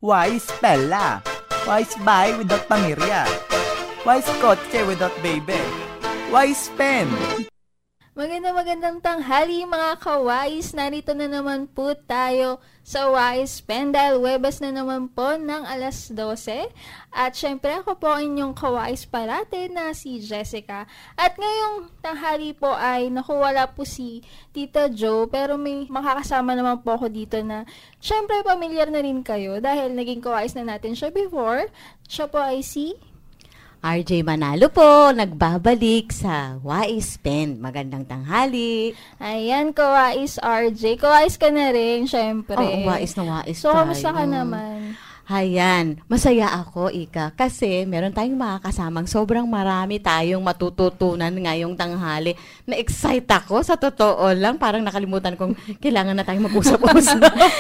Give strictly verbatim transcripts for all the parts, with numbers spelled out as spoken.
Why Pella? Why bahay without pamirya? Why kotse without baby? Why pen? Maganda magandang tanghali mga kawais. Narito na naman po tayo sa Wise Pen dahil Webes na naman po ng alas dose. At syempre ako po inyong kawais parate na si Jessica. At ngayong tanghali po ay naku, wala po si Tita Jo, pero may makakasama naman po ako dito na syempre pamilyar na rin kayo dahil naging kawais na natin siya before. Siya po ay si R J Manalo po, nagbabalik sa Wise Pen. Magandang tanghali. Ayan, Kawais R J. Kawais ka na rin, syempre. Oo, wais na wais so, tayo. kamusta ka naman? Ayan, masaya ako, Ika, kasi meron tayong makakasamang sobrang marami tayong matututunan ngayong tanghali. Na-excite ako, sa totoo lang, parang nakalimutan kong kailangan na tayong mag-usap-usap.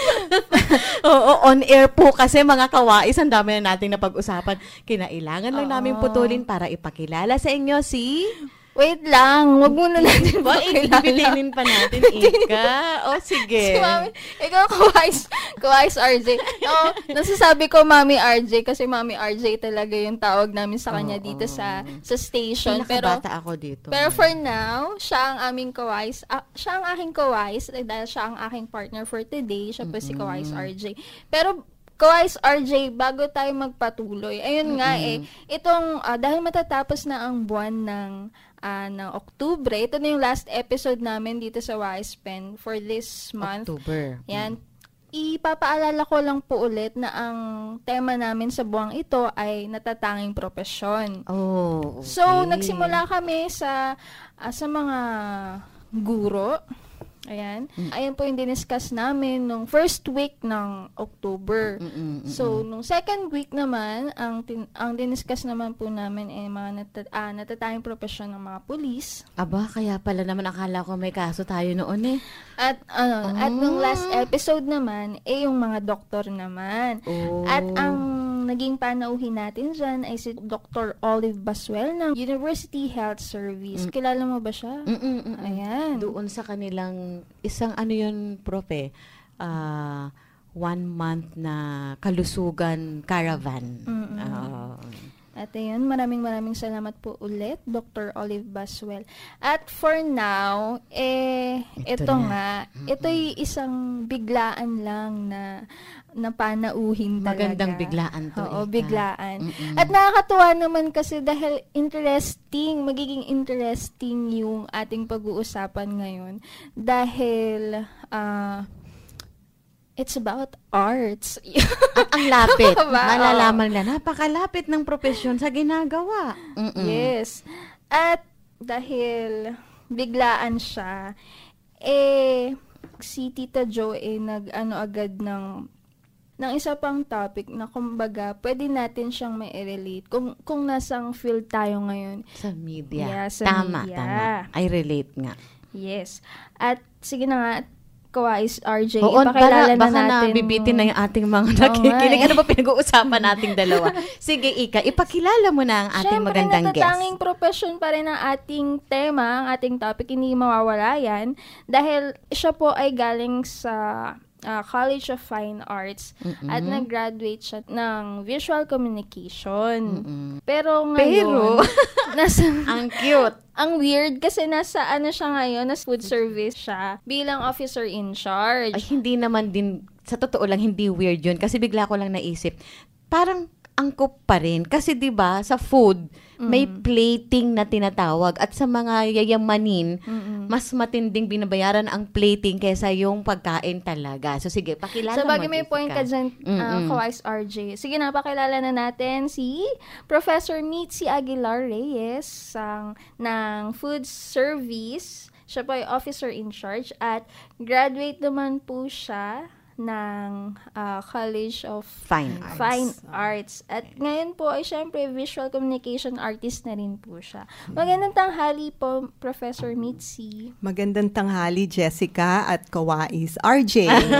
Oo, on air po kasi mga kawais, ang dami na nating napag-usapan. Kinailangan lang namin putulin para ipakilala sa inyo si... Wait lang, wag muna natin ba? Ibitinin pa natin, Ika. O, sige. Si Mami, ikaw, Kawais, Kawais R J. Oo, nasasabi ko Mami R J kasi Mami R J talaga yung tawag namin sa kanya oh, dito oh. sa sa station. Pinakabata pero, ako dito. Pero for now, siya ang aming Kawais. Uh, siya ang aking Kawais dahil siya ang aking partner for today. Siya po mm-hmm. si Kawais R J. Pero, Kawais R J, bago tayo magpatuloy, ayun mm-hmm. nga eh, itong, uh, dahil matatapos na ang buwan ng Uh, ng Oktubre. Ito na yung last episode namin dito sa Wise Pen for this month. October. Yan. Ipapaalala ko lang po ulit na ang tema namin sa buwang ito ay natatanging propesyon. Oh, okay. So, nagsimula kami sa uh, sa mga guro. Ayan. Mm. Ayan po yung diniscuss namin nung first week ng October. Mm-mm, mm-mm. So, nung second week naman, ang tin- ang diniscuss naman po namin ay mga nat- ah, natatanging propesyon ng mga pulis. Aba, kaya pala naman akala ko may kaso tayo noon eh. At ano, oh. at nung last episode naman, eh yung mga doktor naman. Oh. At ang naging panauhin natin dyan ay si Doctor Olive Basuel ng University Health Service. Mm. Kilala mo ba siya? Mm-mm-mm. Ayan. Doon sa kanilang isang ano yun, profe, uh, one month na kalusugan caravan. Uh, At ayun, maraming maraming salamat po ulit, Doctor Olive Basuel. At for now, eh, ito, ito nga, mm-hmm. ito'y isang biglaan lang na na panauhin talaga. Magandang biglaan to. Oo, Ika. biglaan. Mm-mm. At nakakatuwa naman kasi dahil interesting, magiging interesting yung ating pag-uusapan ngayon. Dahil, ah, uh, it's about arts. At ang lapit. Ba? Malalaman na, napakalapit ng profesyon sa ginagawa. Mm-mm. Yes. At dahil biglaan siya, eh, si Tita Jo eh, nag-ano agad ng ng isa pang topic na kumbaga, pwede natin siyang mai-relate kung, kung nasang field tayo ngayon. Sa media. Yeah, sa tama, media. tama. I relate nga. Yes. At sige na nga, Kawais R J, Oo, ipakilala baka, na baka natin. Baka nabibitin na yung ating mga nakikinig. Oh, ano ba pinag-uusapan nating dalawa? Sige, Ika, ipakilala mo na ang ating Siyempre, magandang guest. Siyempre, natatanging profession pa rin ang ating tema, ang ating topic, hindi mawawala yan. Dahil siya po ay galing sa Uh, College of Fine Arts Mm-mm. at nag-graduate siya ng Visual Communication. Mm-mm. Pero ngayon, Pero, nasa, ang cute. Ang weird kasi nasa ano siya ngayon, nasa food service siya bilang officer in charge. Ay, hindi naman din, sa totoo lang, hindi weird yun. Kasi bigla ko lang naisip, parang angkop pa rin. Kasi 'di ba sa food, mm. may plating na tinatawag at sa mga yayamanin, Mm-mm. mas matinding binabayaran ang plating kaysa yung pagkain talaga. So sige, pakilala so, mo. So bagay may point ka dyan, uh, Kawais R J. Sige na, pakilala na natin si Professor Mitzi Aguilar Reyes sang, ng Food Service. Siya po ay officer in charge at graduate naman po siya ng uh, College of Fine Arts. Fine Arts. At ngayon po ay syempre visual communication artist na rin po siya. Magandang tanghali po, Professor Mitzi. Magandang tanghali, Jessica at Kawais R J.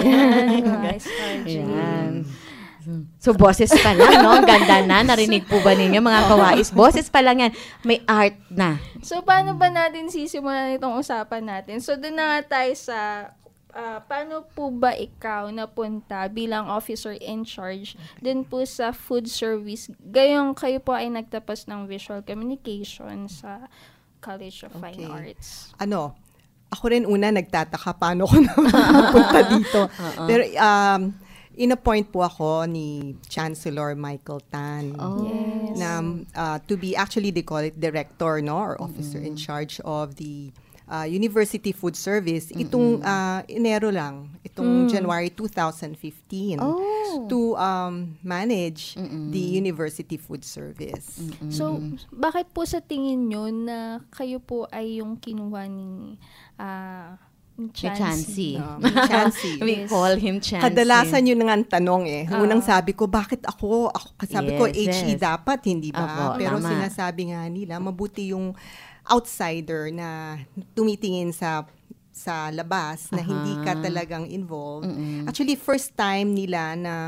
Kawais R J. Yan. So, boses pa lang, no? Ganda na. Narinig po ba ninyo, mga kawais? Boses pa lang yan. May art na. So, paano ba natin sisimulan itong usapan natin? So, doon na nga tayo sa ah, paano po ba ikaw napunta bilang officer in charge din po sa food service? Gayong kayo po ay nagtapos ng visual communication sa College of Fine Okay. Arts. Ano, ako rin una nagtataka paano ko napunta dito. Pero um, in-appoint po ako ni Chancellor Michael Tan. Oh. Yes. Na uh, to be, actually they call it director, no, or officer in charge of the uh, University Food Service. Itong uh, Enero lang, itong January two thousand fifteen, Oh. to um, manage the University Food Service. So, bakit po sa tingin nyo na kayo po ay yung kinuha ni ah, ni May Chansey. Um, Chansey. We Yes. call him Chansey. Kadalasan yun nga ang tanong eh. Ah. Unang sabi ko, bakit ako? ako sabi ko, Yes, H E yes. dapat, hindi ba? Opo, Pero tama. sinasabi nga nila, mabuti yung outsider na tumitingin sa sa labas na hindi ka talagang involved. Actually, first time nila na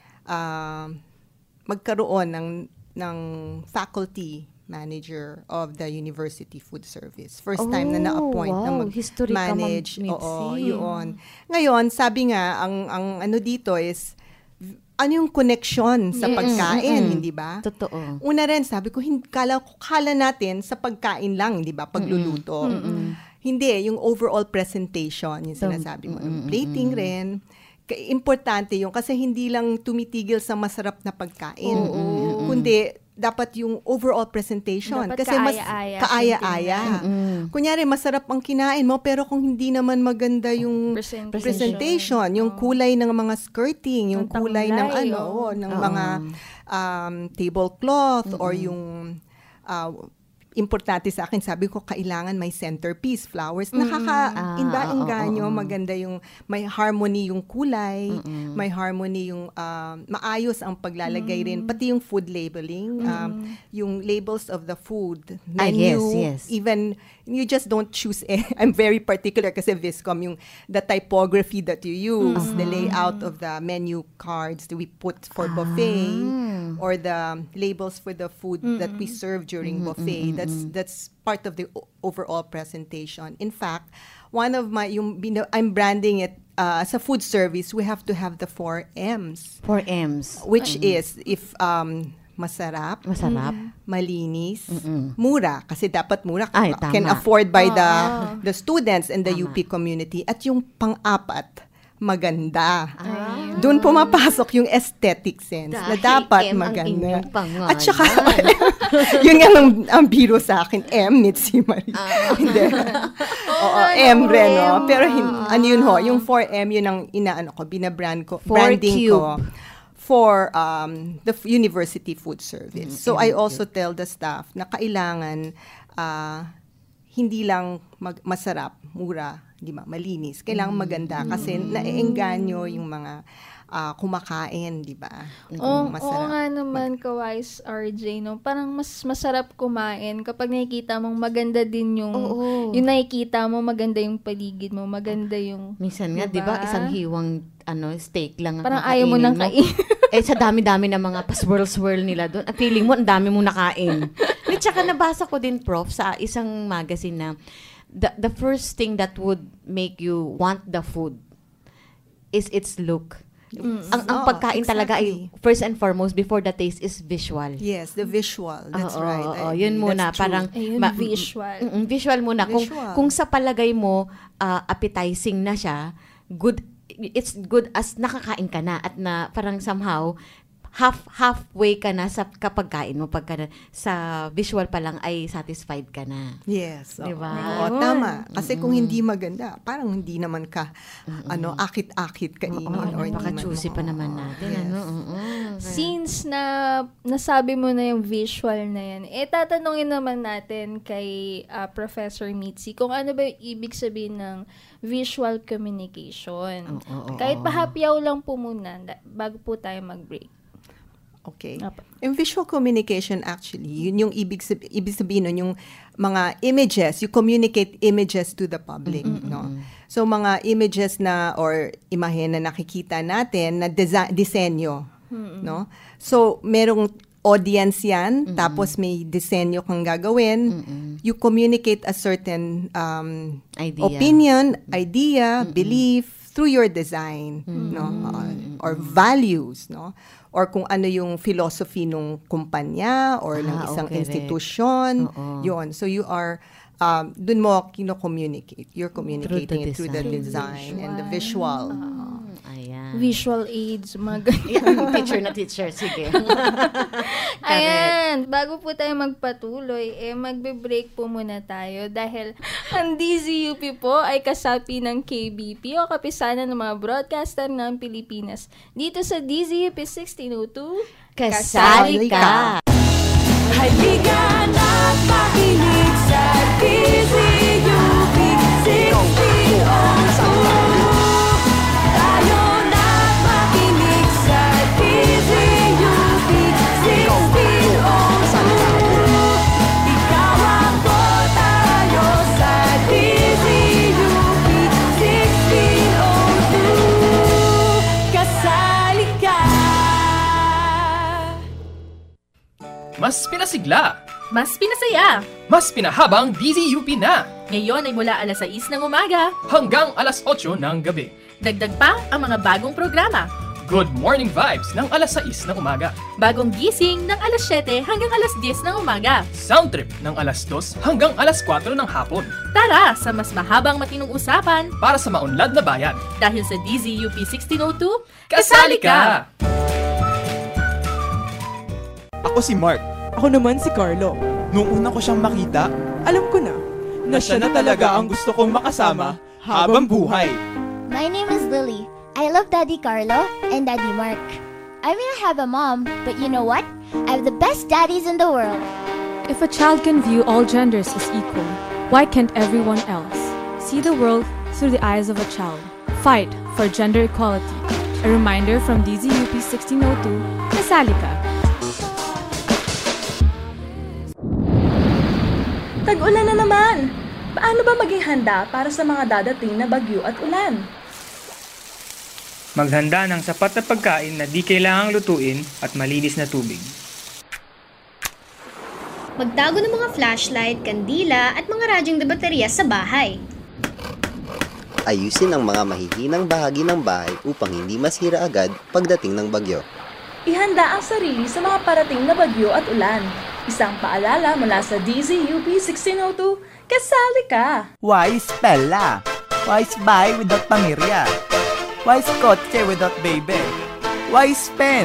ah, magkaroon ng ng faculty manager of the University Food Service. First time na Oh, na-appoint na wow. History ka, Ma'am mag-manage. Mitzi. Oo, yun. Ngayon, sabi nga, ang, ang ano dito is, v- ano yung connection sa Yes. pagkain, Mm-mm. hindi ba? Totoo. Una rin, sabi ko, hin- kala, kala natin sa pagkain lang, di ba? Pagluluto. Hindi, yung overall presentation, yung sinasabi mo. Yung plating rin, ka- importante yung kasi hindi lang tumitigil sa masarap na pagkain. Kundi, dapat yung overall presentation. Dapat kasi mas kaaya-aya kaaya-aya. Kunyari, masarap ang kinain mo, pero kung hindi naman maganda yung Presentation. presentation, yung kulay ng mga skirting, yung Ang kulay ng tamlay, ano, oh. ng mga um, tablecloth or yung uh, importante sa akin, sabi ko, kailangan may centerpiece, flowers. Nakaka-inda-inganyo, maganda yung, may harmony yung kulay, may harmony yung, um, maayos ang paglalagay rin, pati yung food labeling, um, yung labels of the food, Ah, menu, yes, yes. even, you just don't choose, eh, I'm very particular kasi Viscom, yung, the typography that you use, the layout of the menu cards that we put for buffet, or the labels for the food that we serve during buffet. That's that's part of the o- overall presentation. In fact, one of my yung bina- I'm branding it uh, as a food service. We have to have the four M's, Four M's. which is if um masarap, Masarap. malinis, mura kasi dapat mura Ay, can tama. afford by the the students and the U P community. At yung pang-apat, maganda. Doon pumapasok yung aesthetic sense na Dahil dapat M ang maganda. inyong pangalan. At saka, yun nga ang, ang biro sa akin, M, Mitzi Marie. Hindi. Oo, M rin, no? Pero hin- ano yun ho, yung four M, yun ang inaano ko, binabrand ko, four branding cube. ko for um, the f- University Food Service. So I also tell the staff na kailangan uh, hindi lang mag- masarap, mura, di ba, malinis. Kailangan maganda kasi naiengganyo yung mga ah, kumakain, di ba? Oo, Yung oo nga naman, Kawais R J, no? Parang mas masarap kumain kapag nakikita mong maganda din yung, Oo. yung nakikita mo, maganda yung paligid mo, maganda yung, Minsan nga, di Diba? ba, isang hiwang ano steak lang ang parang ayaw mo nang kakainin kain. Eh, sa dami-dami ng mga pa-swirl-swirl nila doon. At feeling mo, ang dami mong nakain. At saka nabasa ko din, Prof, sa isang magazine na the, the first thing that would make you want the food is its look. Ang, ang Oo, pagkain talaga ay, exactly. first and foremost, before the taste, is visual. Yes, the visual. That's Oo, right. oo, I yun agree. muna. That's true. Parang, Ayun, ma- visual. Mm, mm, visual muna. Kung, Visual. kung sa palagay mo, ah, appetizing na siya, good, it's good as nakakain ka na at na parang somehow, half halfway ka na sa kapag kain mo pagka na- sa visual pa lang ay satisfied ka na. Yes. oo. Diba? Oo, tama. Kasi kung hindi maganda, parang hindi naman ka, ano, akit-akit kainin. Oo, or hindi man- napaka-juicy pa naman natin. Yes. Ano? Oo. Since na nasabi mo na yung visual na yan, eh tatanungin naman natin kay ah, Professor Mitzi kung ano ba yung ibig sabihin ng visual communication. Oo, oo, Kahit oo. pahapyaw lang po muna da- bago po tayo mag-break. Okay. Apa. In visual communication, actually, yun yung ibig, sab- ibig sabihin nun, yung mga images, you communicate images to the public, no? So, mga images na, or imahe na nakikita natin, na desa- disenyo, no? So, merong audience yan, tapos may disenyo kang gagawin, you communicate a certain um, Idea. opinion, idea, belief, through your design, no? Uh, or values, no? Or kung ano yung philosophy ng kumpanya or ng Ah, isang okay, institusyon, Oo. yun. So you are, um, dun mo kino-communicate. You're communicating it through the design. design and the visual. Ayan. Visual aids, mga ganyan. Ayan, teacher na teacher, sige. Ayan, bago po tayo magpatuloy, eh magbe-break po muna tayo dahil ang D Z U P po ay kasapi ng K B P o kapisanan ng mga broadcaster ng Pilipinas. Dito sa D Z U P sixteen oh two, Kasali ka. Halika na't makinig sa D Z U P sixteen oh two. Tayo na't makinig sa D Z U P sixteen oh two. Ikaw ako, tayo sa D Z U P sixteen oh two. Kasali ka. Mas pinasigla, Mas pinasaya! mas pinahabang D Z U P na, Ngayon ay mula alas sais ng umaga. hanggang alas otso ng gabi. Dagdag pa ang mga bagong programa. Good morning vibes ng alas sais ng umaga. Bagong gising ng alas siyete hanggang alas diyes ng umaga. Sound trip ng alas dos hanggang alas kwatro ng hapon. Tara sa mas mahabang matinong usapan Para sa maunlad na bayan. dahil sa D Z U P sixteen oh two, Kasali ka! Ako si Mark. Ako naman si Carlo. Nung una ko siyang makita, Alam ko na. na siya na talaga ang gusto kong makasama habang buhay. My name is Lily. I love Daddy Carlo and Daddy Mark. I may not have a mom, but you know what? I have the best daddies in the world. If a child can view all genders as equal, why can't everyone else see the world through the eyes of a child? Fight for gender equality. A reminder from D Z U P sixteen oh two, Kasali ka. Tag-ulan na naman! Paano ba maging handa para sa mga dadating na bagyo at ulan? Maghanda ng sapat na pagkain na di kailangang lutuin at malinis na tubig. Magtago ng mga flashlight, kandila at mga radyong de baterya sa bahay. Ayusin ang mga mahihinang bahagi ng bahay upang hindi masira agad pagdating ng bagyo. Ihanda ang sarili sa mga parating na bagyo at ulan. Isang paalala mula sa D Z U P sixteen oh two, kasali ka! Wise Pella. Wise Bahay without Panirya. Wise Kotse without Baby. Wise Pen.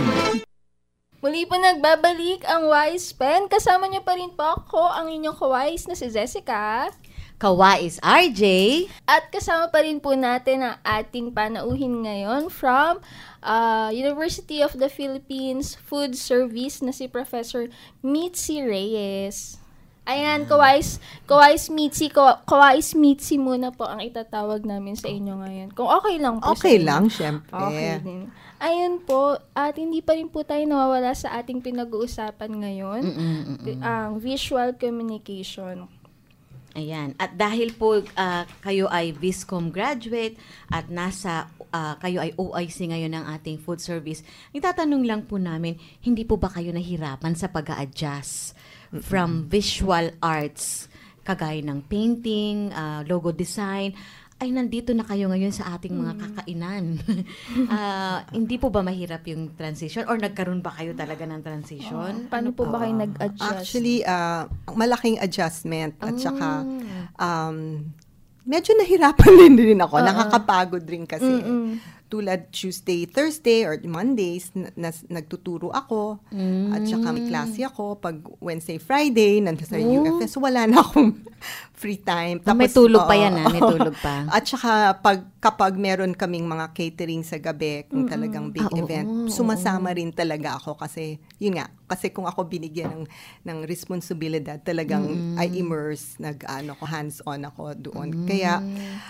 Muli po nagbabalik ang Wise Pen. Kasama niyo pa rin po ako, ang inyong kawais na si Jessica. Kawais R J. At kasama pa rin po natin ang ating panauhin ngayon from uh, University of the Philippines Food Service na si Professor Mitzi Reyes. Ayan, Kawais, Kawais Mitzi, Kawa- Kawais Mitzi muna po ang itatawag namin sa inyo ngayon. Kung okay lang po Okay sa inyo. lang, syempre. Okay din. Ayun po, at hindi pa rin po tayo nawawala sa ating pinag-uusapan ngayon, ang visual communication. Ayan. At dahil po ah, kayo ay Viscom graduate at nasa ah, kayo ay O I C ngayon ng ating food service, itatanong lang po namin, hindi po ba kayo nahirapan sa pag-a-adjust from visual arts, kagaya ng painting, ah, logo design, ay nandito na kayo ngayon sa ating mga kakainan. Ah, hindi po ba mahirap yung transition or nagkaroon ba kayo talaga ng transition? Paano po ba kayo nag-adjust? Actually, uh, malaking adjustment at saka um, medyo nahirapan din rin ako. Nakakapagod rin kasi. Mm-mm. Tulad Tuesday, Thursday, or Mondays, na, na, nagtuturo ako. Mm. At saka may klase ako. Pag Wednesday, Friday, nandun sa U F S, wala na akong free time. Oh, may tulog pa yan, ah. May tulog pa. At saka, pag, kapag meron kaming mga catering sa gabi, kung talagang big Ah, oo, event, oo. sumasama rin talaga ako. Kasi, yun nga, kasi kung ako binigyan ng, ng responsibilidad, talagang Mm-mm. I immerse, nag, ano, ko, hands-on ako doon. Kaya,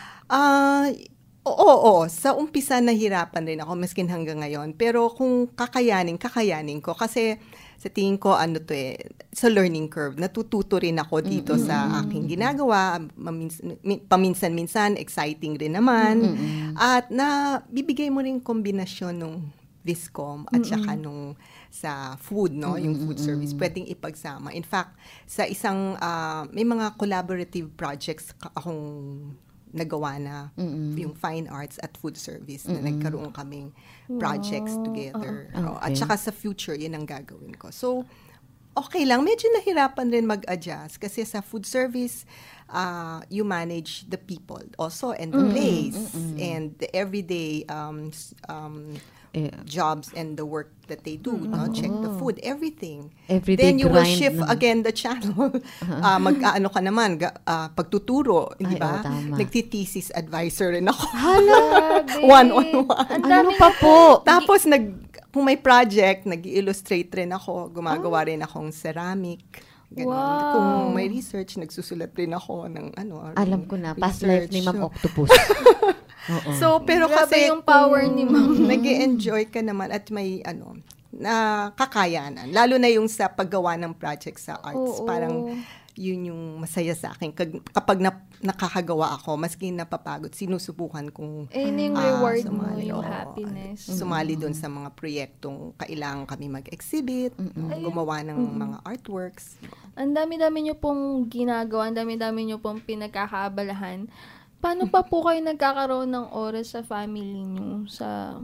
ah, Oo, oo, sa umpisa nahirapan rin ako maskin hanggang ngayon. Pero kung kakayanin, kakayanin ko. Kasi sa tingin ko, ano to eh, sa learning curve. Natututo rin ako dito mm-hmm. sa aking ginagawa. Maminsan, paminsan-minsan, exciting rin naman. Mm-hmm. At na bibigay mo rin kombinasyon nung Viscom at mm-hmm. saka nung sa food, no? Mm-hmm. Yung food service. Pwedeng ipagsama. In fact, sa isang, uh, may mga collaborative projects akong nagawa na Mm-mm. yung fine arts at food service na Mm-mm. nagkaroon kaming projects Wow. together. Oo. Oh, At Okay. saka sa future, yun ang gagawin ko. So, okay lang. Medyo nahirapan rin mag-adjust kasi sa food service, uh, you manage the people also and the Mm-mm. place Mm-mm. and the everyday um, s- um, Eh, jobs and the work that they do, no? Check the food, everything. Everyday Then you will grind shift naman. again the channel. uh, mag-ano ka naman, ga, ah, pagtuturo, Ay, di ba? oo, tama. Nagti-thesis advisor rin ako. Grabe. One-on-one. Ang Ano dami pa niyo- po? Tapos, nag, kung may project, nag-illustrate rin ako. Gumagawa rin akong ceramic. Ganun. Wow. Kung may research, nagsusulat rin ako ng ano. Alam ko na, past life ni Ma'am research. Octopus. Oo. So, pero Grabe kasi yung power kung ni Ma'am. nag-e-enjoy ka naman at may ano, na kakayanan. Lalo na yung sa paggawa ng project sa arts. Oo. Parang yun yung masaya sa akin. Kag- Kapag na, nakakagawa ako, maski napapagod, sinusubukan kong Eh, yun yung ah, reward mo, sumali. yung Oo. happiness. Sumali doon sa mga proyektong kailangan kami mag-exhibit, gumawa ng mga artworks. Ang dami-dami nyo pong ginagawa, ang dami-dami nyo pong pinagkakaabalahan. Paano pa po kayo nagkakaroon ng oras sa family nyo? Sa...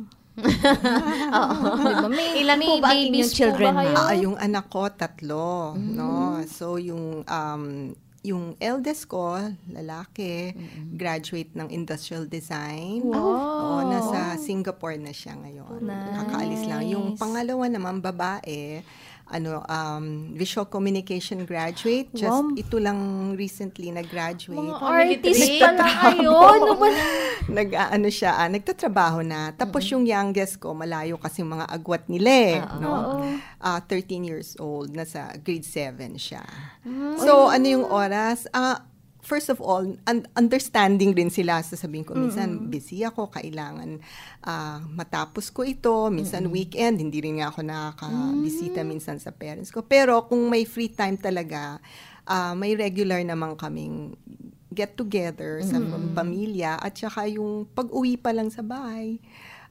Oo. Diba? May, Ilan may po ba ang babies inyong po children, ba kayo? ma'am? Ah, yung anak ko, tatlo. No? So, yung um, yung eldest ko, lalaki, graduate ng industrial design. Wow. Oo, nasa Singapore na siya ngayon. Nice. Kakaalis lang. Yung pangalawa naman, babae, ano, um, visual communication graduate. Just Wow. ito lang recently na-graduate. Mga artist pala kayo. Ano ba? Nag, ah, ano siya, ah, nagtatrabaho na. Tapos yung youngest ko, malayo kasi mga agwat nila eh. No? Ah, thirteen years old, nasa grade seven siya. So, ano yung oras? Ah, first of all, un- understanding din sila. Sasabihin ko, minsan busy ako, kailangan ah, matapos ko ito. Minsan weekend, hindi rin nga ako nakakabisita minsan sa parents ko. Pero kung may free time talaga, ah, may regular naman kaming get together sa pamilya at saka yung pag-uwi pa lang sa bahay.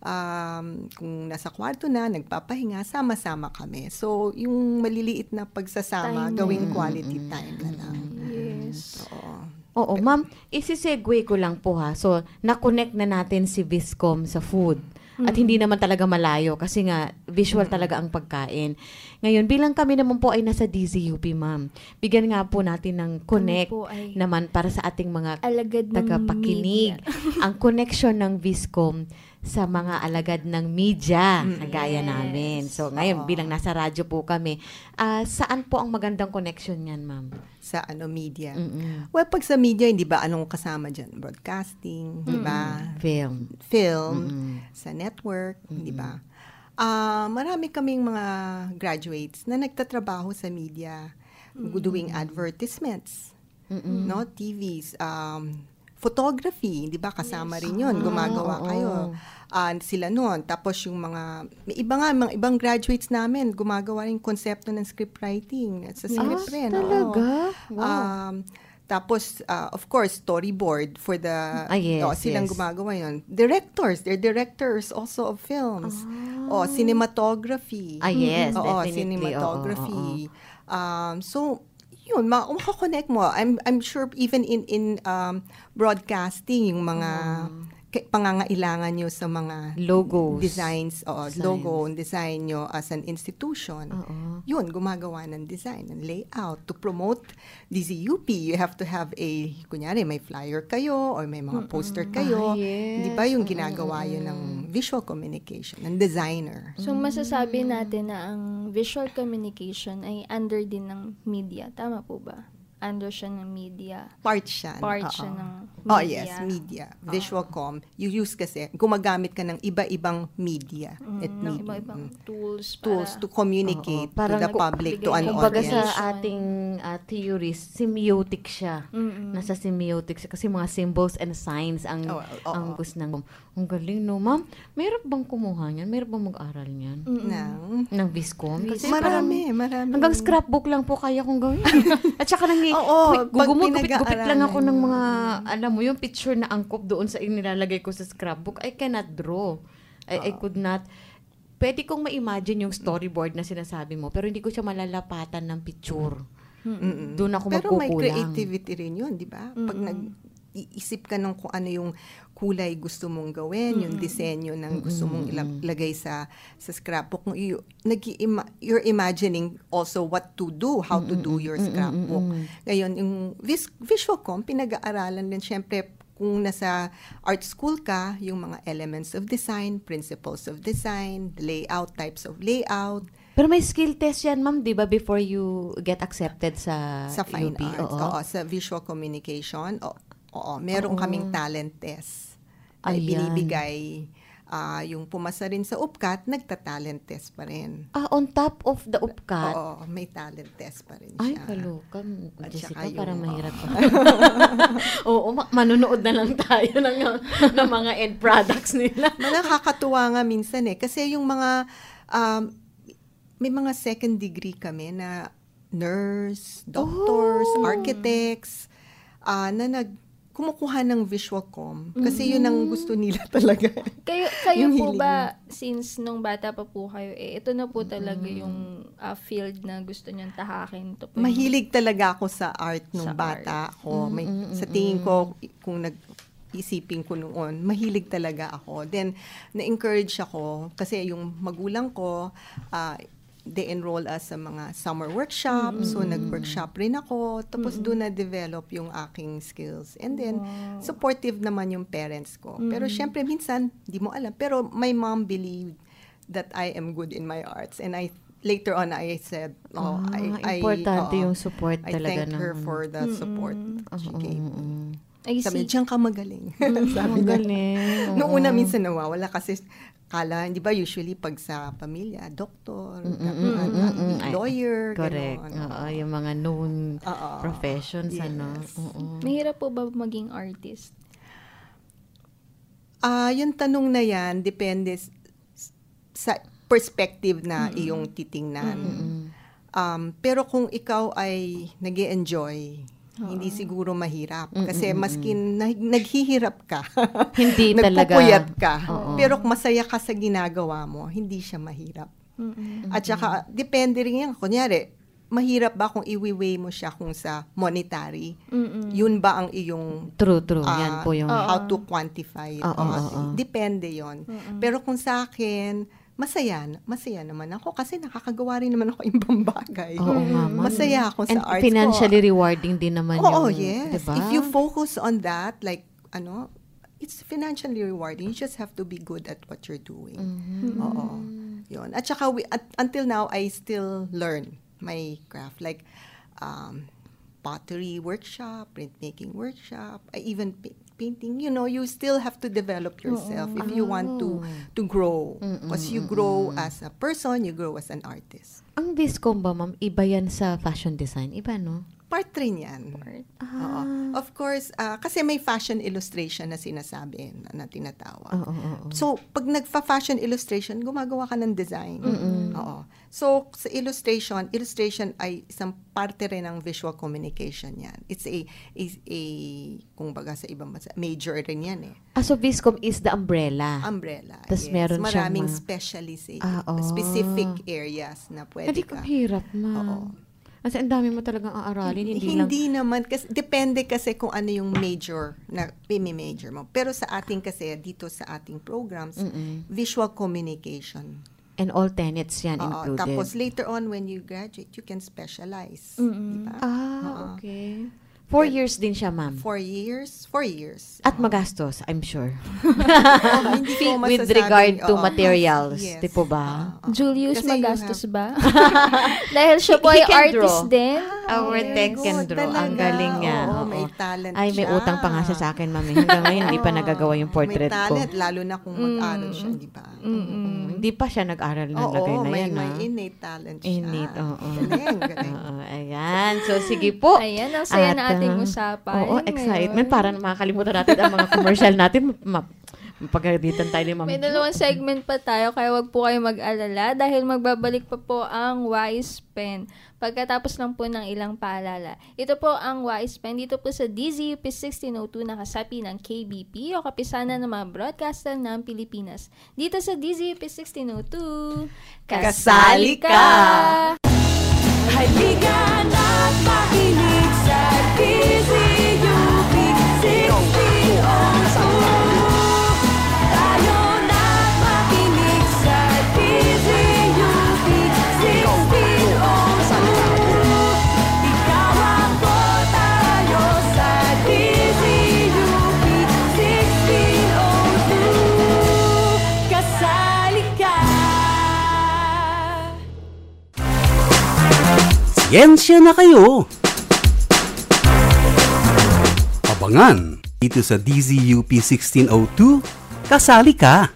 Um, kung nasa kwarto na, nagpapahinga, sama-sama kami. So, yung maliliit na pagsasama, Time. gawing quality time na lang. Yes. Oo. Oo, ma'am, isi-segue ko lang po ha. So, na-connect na natin si Viscom sa food. At hindi naman talaga malayo kasi nga visual talaga ang pagkain. Ngayon, bilang kami naman po ay nasa D Z U P, ma'am, bigyan nga po natin ng connect po ay naman para sa ating mga alagad ng tagapakinig. Ang connection ng Viscom sa mga alagad ng media na gaya namin. So, ngayon, Oo. bilang nasa radyo po kami, ah, saan po ang magandang connection niyan, ma'am? Sa ano, media. Mm-mm. Well, pag sa media, hindi ba anong kasama dyan? Broadcasting, di ba? Film. Film, Mm-mm. sa network, di ba? Ah, marami kaming mga graduates na nagtatrabaho sa media, doing advertisements, no, T Vs, um, photography, di ba? Kasama rin yun. Gumagawa oo. kayo. Ah, sila noon. Tapos yung mga, may iba nga, mga ibang graduates namin, gumagawa rin konsepto ng script writing. Sa script rin. oo. talaga? Wow. Um, tapos, uh, of course, storyboard for the, Ah, yes, oh, silang yes. gumagawa yun. Directors, they're directors also of films. Oh, cinematography. Ah, yes, Oo, definitely. cinematography. Um, so, yun, ma- makakonect mo. I'm I'm sure even in in um, broadcasting, yung mga ka- pangangailangan nyo sa mga Logos. designs, o Designs. logo, design nyo as an institution. Oo. Yun, gumagawa ng design, ng layout. To promote D Z U P, you have to have a, kunyari, may flyer kayo or may mga poster kayo. Ah, yes. Di ba yung ginagawa yun ng visual communication, ng designer. So, masasabi natin na ang visual communication ay under din ng media. Tama po ba? Under siya ng media. Part siya. Part Oo. siya ng media. Oh, yes, media. Visual com. You use kasi, gumagamit ka ng iba-ibang media. Mm, at ng media. iba-ibang tools para Tools to communicate Oo, parang to the public, to an kumbaga audience. sa ating uh, theories, semiotic siya. Mm-mm. Nasa semiotic siya. Kasi mga symbols and signs ang Oh, oo. ang gusto ng... Ang galing, no? Ma'am, mayroon bang kumuha niyan? Mayroon bang mag-aral niyan? Ng, Ng Viscom? Kasi marami, marami. hanggang scrapbook lang po kaya kong gawin. At saka nang Oo, pag gugumugupit-gupit lang ako ng mga, pinag-aaralan. alam mo, yung picture na angkop doon sa inilalagay ko sa scrapbook. I cannot draw. I, I could not. Pwede kong ma-imagine yung storyboard na sinasabi mo, pero hindi ko siya malalapatan ng picture. Mm-mm. Doon ako Pero may magkukulang. creativity rin yun, di ba? Pag nag iisip ka ng kung ano yung kulay gusto mong gawin, mm-hmm. yung disenyo ng gusto mong ilagay sa sa scrapbook. You, nag-ima- you're imagining also what to do, how to do your scrapbook. Ngayon, yung vis- Visualcomm, pinag-aaralan din syempre kung nasa art school ka, yung mga elements of design, principles of design, layout, types of layout. Pero may skill test yan, ma'am, di ba, before you get accepted sa, sa fine U P? arts. Oo. Oo, sa visual communication. Oo, oo meron Oo. kaming talent test. Ay binibigay. Uh, yung pumasa rin sa U P C A T, nagta-talent test pa rin. Ah, on top of the U P C A T? Oo, may talent test pa rin siya. Ay, kaloka. Jessica, yung, parang mahirap pa. Oo, ma- manunood na lang tayo ng, ng mga end products nila. Nakakatuwa nga minsan eh. Kasi yung mga, um, may mga second degree kami na nurse, doctors, oh. architects, uh, na nag, kumukuha ng Visualcomm. Kasi mm-hmm. yun ang gusto nila talaga. Kayo, kayo po ba, since nung bata pa po kayo, eh, ito na po talaga mm-hmm. yung uh, field na gusto niyang tahakin? To po Mahilig yung... talaga ako sa art nung sa bata art. ako. May, mm-hmm. Sa tingin ko, kung nag isipin ko noon, mahilig talaga ako. Then, na-encourage ako kasi yung magulang ko, uh, they enroll us sa mga summer workshop. Mm-hmm. So, nag-workshop rin ako. Tapos, mm-hmm. doon na-develop yung aking skills. And then, wow. supportive naman yung parents ko. Mm-hmm. Pero, syempre, minsan, di mo alam. Pero, my mom believed that I am good in my arts. And I, later on, I said, oh, ah, I, importante I, uh, yung support I talaga. I thank her ng... for the support mm-hmm. she gave me. I Sabi, see. diyan ka magaling. Mm-hmm. Sabi magaling. Noong una, minsan nawawala kasi kala, di ba usually pag sa pamilya, doktor, mm-hmm. lawyer, correct. Gano'n, uh, yung mga known uh-oh. professions, yes. ano. Uh-oh. Mahirap po ba maging artist? Ah, uh, yung tanong na yan, depende sa perspective na mm-hmm. iyong titingnan. Mm-hmm. Um, pero kung ikaw ay nag-e-enjoy, Uh-oh. hindi siguro mahirap. Kasi mm-mm. maski nag- naghihirap ka, hindi talaga. Nagpupuyat ka. Uh-oh. Pero kung masaya ka sa ginagawa mo, hindi siya mahirap. Mm-mm. At saka, depende rin yan. Kunyari, mahirap ba kung iwi-weigh mo siya kung sa monetary? Mm-mm. Yun ba ang iyong... True, true. Uh, yan po yung... How to quantify it. Uh-oh, uh-oh. Depende yon. Mm-mm. Pero kung sa akin... Masaya, masaya naman ako kasi nakakagawa rin naman ako ibang bagay. Oo, mm-hmm. Masaya ako And sa arts financially ko. rewarding din naman Oo, yung, yes. Diba? If you focus on that, like, ano, it's financially rewarding. You just have to be good at what you're doing. Mm-hmm. Oo. Yun. At saka, we, at, until now, I still learn my craft. Like, um, pottery workshop, printmaking workshop, I even pa- painting, you know, you still have to develop yourself oh, if you oh. want to to grow. Because you grow as a person, you grow as an artist. Ang Viscom ba, ma'am, iba yan sa fashion design? Iba, no? Part rin yan. Part. Ah. Of course, uh, kasi may fashion illustration na sinasabi na, na tinatawag. Oh, oh, oh, oh. So, pag nagfa-fashion illustration, gumagawa ka ng design. Mm-mm. Oo. So, sa illustration, illustration ay isang parte rin ng visual communication yan. It's a, is a kung baga sa ibang bansa, major rin yan eh. Ah, so Viscom is the umbrella? Umbrella, Tas yes. meron Maraming ma- specialization, ah, oh. specific areas na pwede Hindi ka. Hindi ko hirap, ma'am. Oo. Kasi ang dami mo talagang aaralin, hindi, hindi lang. Hindi naman, kasi, depende kasi kung ano yung major, na major mo. Pero sa ating kasi, dito sa ating programs, Mm-mm. visual communication. And all tenets yan uh, included. Tapos later on, when you graduate, you can specialize. Diba? Ah, uh-huh. okay. Four But, years din siya, ma'am. Four years? Four years. At magastos, I'm sure. oh, hindi ko With regard to uh, materials, yes. Tipo ba? Uh, uh, Julius, kasi magastos have... ba? Dahil siya po ay artist draw. Din. Ah, Our yes. tech can draw. Talaga. Ang galing niya. Oo, oh, may talent Ay, may siya. utang pa nga siya sa akin, mami. Hanggang ngayon, hindi pa nagagawa yung portrait ko. May talent, ko. Lalo na kung mag-aral mm. siya, di ba? Mm-mm. Hindi pa siya nag-aral na oh, lagay oh, na may, yan. May ha? innate talent siya. Innate, oo. Oh, oh. Galing, galing. Oh, ayan. So, sige po. Ayan, ang saya na ating uh, usapan. Oo, oh, excitement. Para makakalimutan natin ang mga commercial natin. Ma- Pagkaditan tayo ni Ma'am. May dalawang segment pa tayo, kaya wag po kayo mag-alala dahil magbabalik pa po ang Wise Pen. Pagkatapos lang po ng ilang paalala. Ito po ang Wise Pen dito po sa D Z U P sixteen oh two na kasapi ng K B P o kapisanan ng mga broadcaster ng Pilipinas. Dito sa D Z U P sixteen oh two, kasali ka! Halika na't makinig sa D Z U P sixteen oh two. Siyensya na kayo! Abangan dito sa D Z U P sixteen oh two, kasali ka!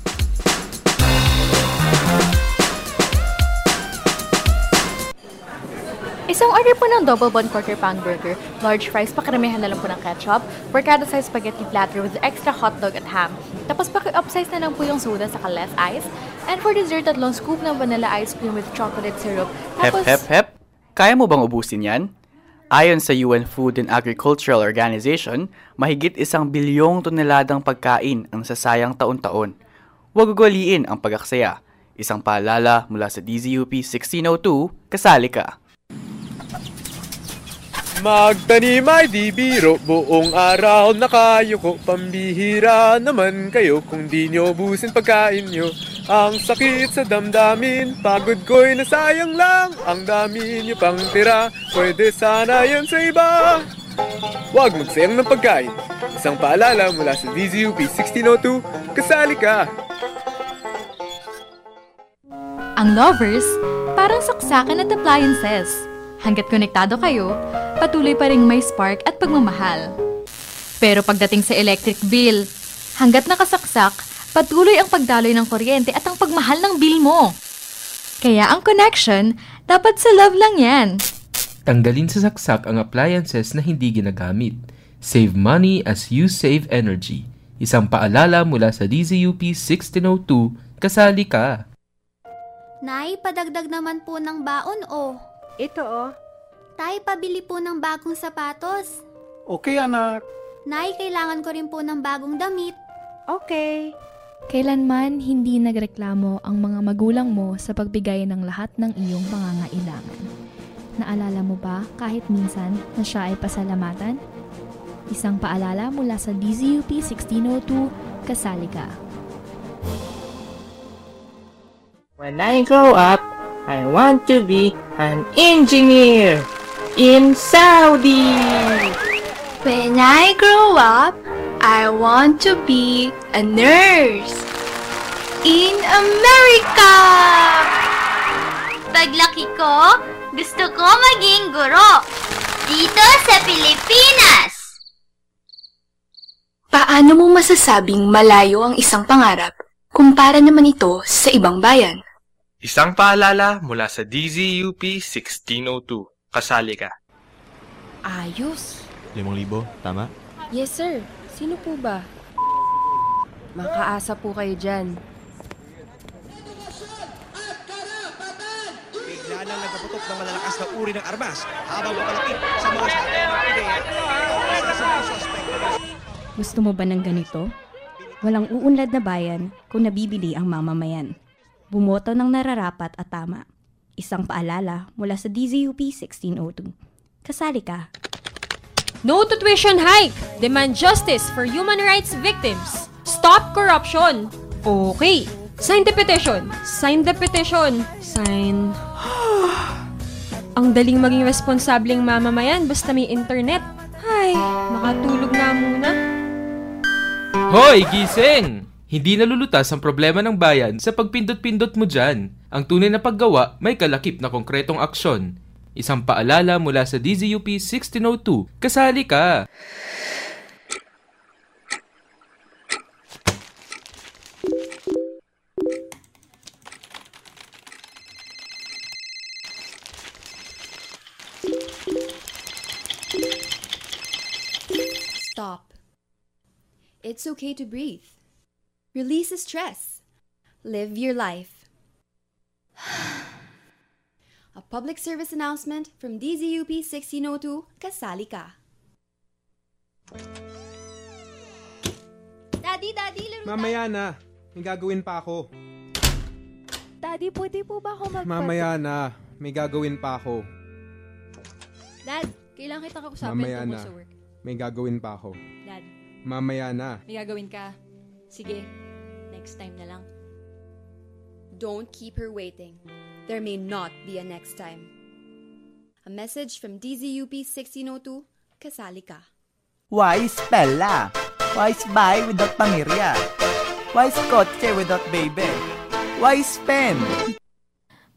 Isang order po ng double bun quarter pound burger, large fries, pakaramihan na lang po ng ketchup, Mercado size spaghetti platter with extra hotdog at ham. Tapos paki-upsize na lang po yung soda sa less ice. And for dessert, tatlong scoop ng vanilla ice cream with chocolate syrup. Tapos, hep, hep, hep. Kaya mo bang ubusin yan? Ayon sa U N Food and Agricultural Organization, mahigit isang bilyong toneladang pagkain ang sasayang taon-taon. Huwag ugaliin ang pag-aksaya. Isang paalala mula sa D Z U P sixteen oh two, kasali ka! Magtanim ay di biro, buong araw nakayuko. Pambihira naman kayo kung di nyo ubusin pagkain nyo. Ang sakit sa damdamin, pagod ko'y nasayang lang. Ang dami nyo pang tira, pwede sana yan sa iba. Huwag magsayang ng pagkain. Isang paalala mula sa D Z U P sixteen oh two, kasali ka! Ang lovers, parang saksakan at appliances. Hanggat konektado kayo, patuloy pa ring may spark at pagmamahal. Pero pagdating sa electric bill, hanggat nakasaksak, patuloy ang pagdaloy ng kuryente at ang pagmahal ng bill mo. Kaya ang connection, dapat sa love lang yan. Tanggalin sa saksak ang appliances na hindi ginagamit. Save money as you save energy. Isang paalala mula sa D Z U P sixteen oh two, kasali ka! Nay, padagdag naman po ng baon o. Ito oh. Tay, pabili po ng bagong sapatos. Okay, anak. Nay, kailangan ko rin po ng bagong damit. Okay. Kailanman hindi nagreklamo ang mga magulang mo sa pagbigay ng lahat ng iyong pangangailangan. Naalala mo ba kahit minsan na siya ay pasalamatan? Isang paalala mula sa D Z U P sixteen oh two, kasali ka! When I grow up, I want to be an engineer in Saudi. When I grow up, I want to be a nurse in America. Paglaki ko, gusto ko maging guro dito sa Pilipinas. Paano mo masasabing malayo ang isang pangarap kumpara naman ito sa ibang bayan? Isang paalala mula sa D Z U P sixteen oh two. Kasali ka. Ayos. Limang libo, tama? Yes, sir. Sino po ba? Makaasa po kayo dyan. Bigla nang nagpaputok ng malalakas na uri ng armas habang papalapit sa mga Gusto mo ba ng ganito? Walang uunlad na bayan kung nabibili ang mamamayan. Bumoto ng nararapat at tama. Isang paalala mula sa D Z U P sixteen oh two. Kasali ka! No to tuition hike! Demand justice for human rights victims! Stop corruption! Okay! Sign the petition! Sign the petition! Sign... Ang daling maging responsableng mamamayan basta may internet. Ay, makatulog na muna. Hoy, gising! Hindi nalulutas ang problema ng bayan sa pagpindot-pindot mo dyan. Ang tunay na paggawa may kalakip na konkretong aksyon. Isang paalala mula sa D Z U P sixteen oh two, kasali ka! Stop. It's okay to breathe. Release the stress. Live your life. A public service announcement from D Z U P sixteen oh two, kasali ka. Daddy, Daddy, laro Mamaya na. May gagawin pa ako. Daddy, pwede po ba ako mag- Mamaya na. May gagawin pa ako. Dad, kailangan kita kakusapin Mamaya tungkol na. sa work. May gagawin pa ako. Dad, Mamaya na. may gagawin ka. Sige, next time na lang. Don't keep her waiting. There may not be a next time. A message from D Z U P sixteen oh two, kasali ka. Wise pella. Wise buy without pamirya. Wise kotse without baby. Wise pen.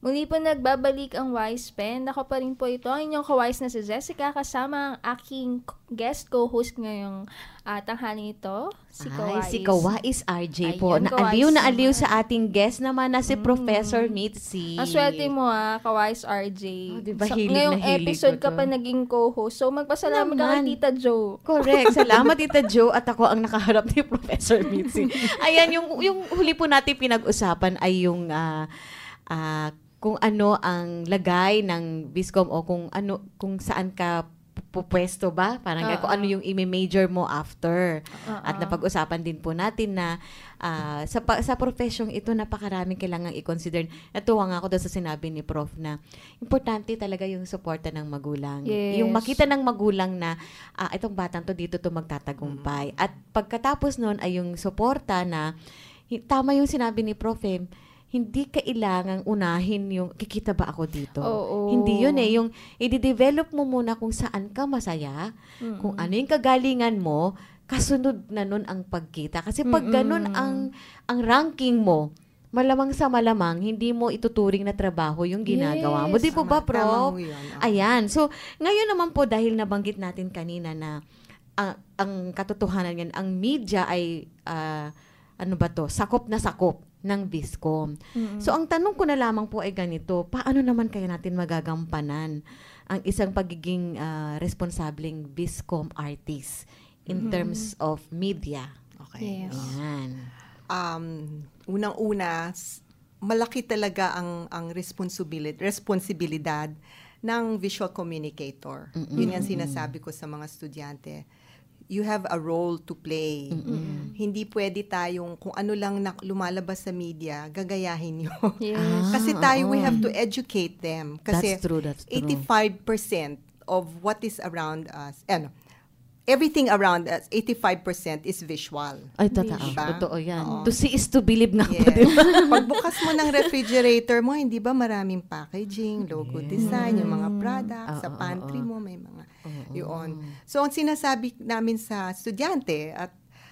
Muli po nagbabalik ang Wise Pen. Ako pa rin po ito, ang inyong kawais na si Jessica, kasama ang aking guest co-host ngayong uh, tanghali ito, si Kawais. Ay, si Kawais R J po. Ayun, Naaliw na Kawais aliw naman. sa ating guest naman na si Mm. Professor Mitzi. Ang swerte mo ah, Kawais R J. Oh, diba, Sa- hilig na ngayong hilig episode ko ka to. pa naging co-host. So magpasalamat ka kay Naman. Tita Jo. Correct. Salamat, Tita Jo. At ako ang nakaharap ni Professor Mitzi. Ayan, yung, yung huli po natin pinag-usapan ay yung ah, ah, kung ano ang lagay ng Viscom o kung ano kung saan ka pupwesto ba? Parang Oo. kung ano yung i-major mo after. Oo. At napag-usapan din po natin na ah, sa pa- sa profesyong ito napakaraming kailangang i-consider. Natuwa nga ako doon sa sinabi ni Prof na importante talaga yung suporta ng magulang. Yes. Yung makita ng magulang na ah, itong batang to dito to magtatagumpay. At pagkatapos noon ay yung suporta na hi- tama yung sinabi ni Prof eh, hindi kailangang unahin yung kikita ba ako dito. Oo. Hindi yun eh. Yung i-develop mo muna kung saan ka masaya, Mm-mm. kung ano yung kagalingan mo, kasunod na nun ang pagkita. Kasi pag Mm-mm. ganun ang, ang ranking mo, malamang sa malamang, hindi mo ituturing na trabaho yung ginagawa mo. Yes. Di po ba, Tama, Prof? tama ho yun. Oo. Ayan. So, ngayon naman po, dahil nabanggit natin kanina na ang, ang katotohanan yan, ang media ay, ah, ano ba to, sakop na sakop ng Viscom. Mm-mm. So, ang tanong ko na lamang po ay ganito, paano naman kaya natin magagampanan ang isang pagiging ah, responsableng Viscom artist in Mhm. terms of media? Okay. Yes. Ayan. Um, unang-una, s- malaki talaga ang ang responsibilidad, responsibilidad ng visual communicator. Mm-mm. Yun ang Mm-mm. sinasabi ko sa mga estudyante. You have a role to play. Mm-mm. Hindi pwede tayong kung ano lang na lumalabas sa media, gagayahin nyo. Yes. Kasi Ah, tayo, we oo. have to educate them. Kasi That's true, that's true. eighty-five percent of what is around us, ano, everything around us, eighty-five percent is visual. Ay, totoo. Diba? Totoo yan. Oo. To see is to believe nga po, Yes. di ba? Pagbukas mo ng refrigerator mo, hindi ba maraming packaging, logo design, yung mga products, sa Oo, pantry oo. mo, may mga yun. So, ang sinasabi namin sa estudyante at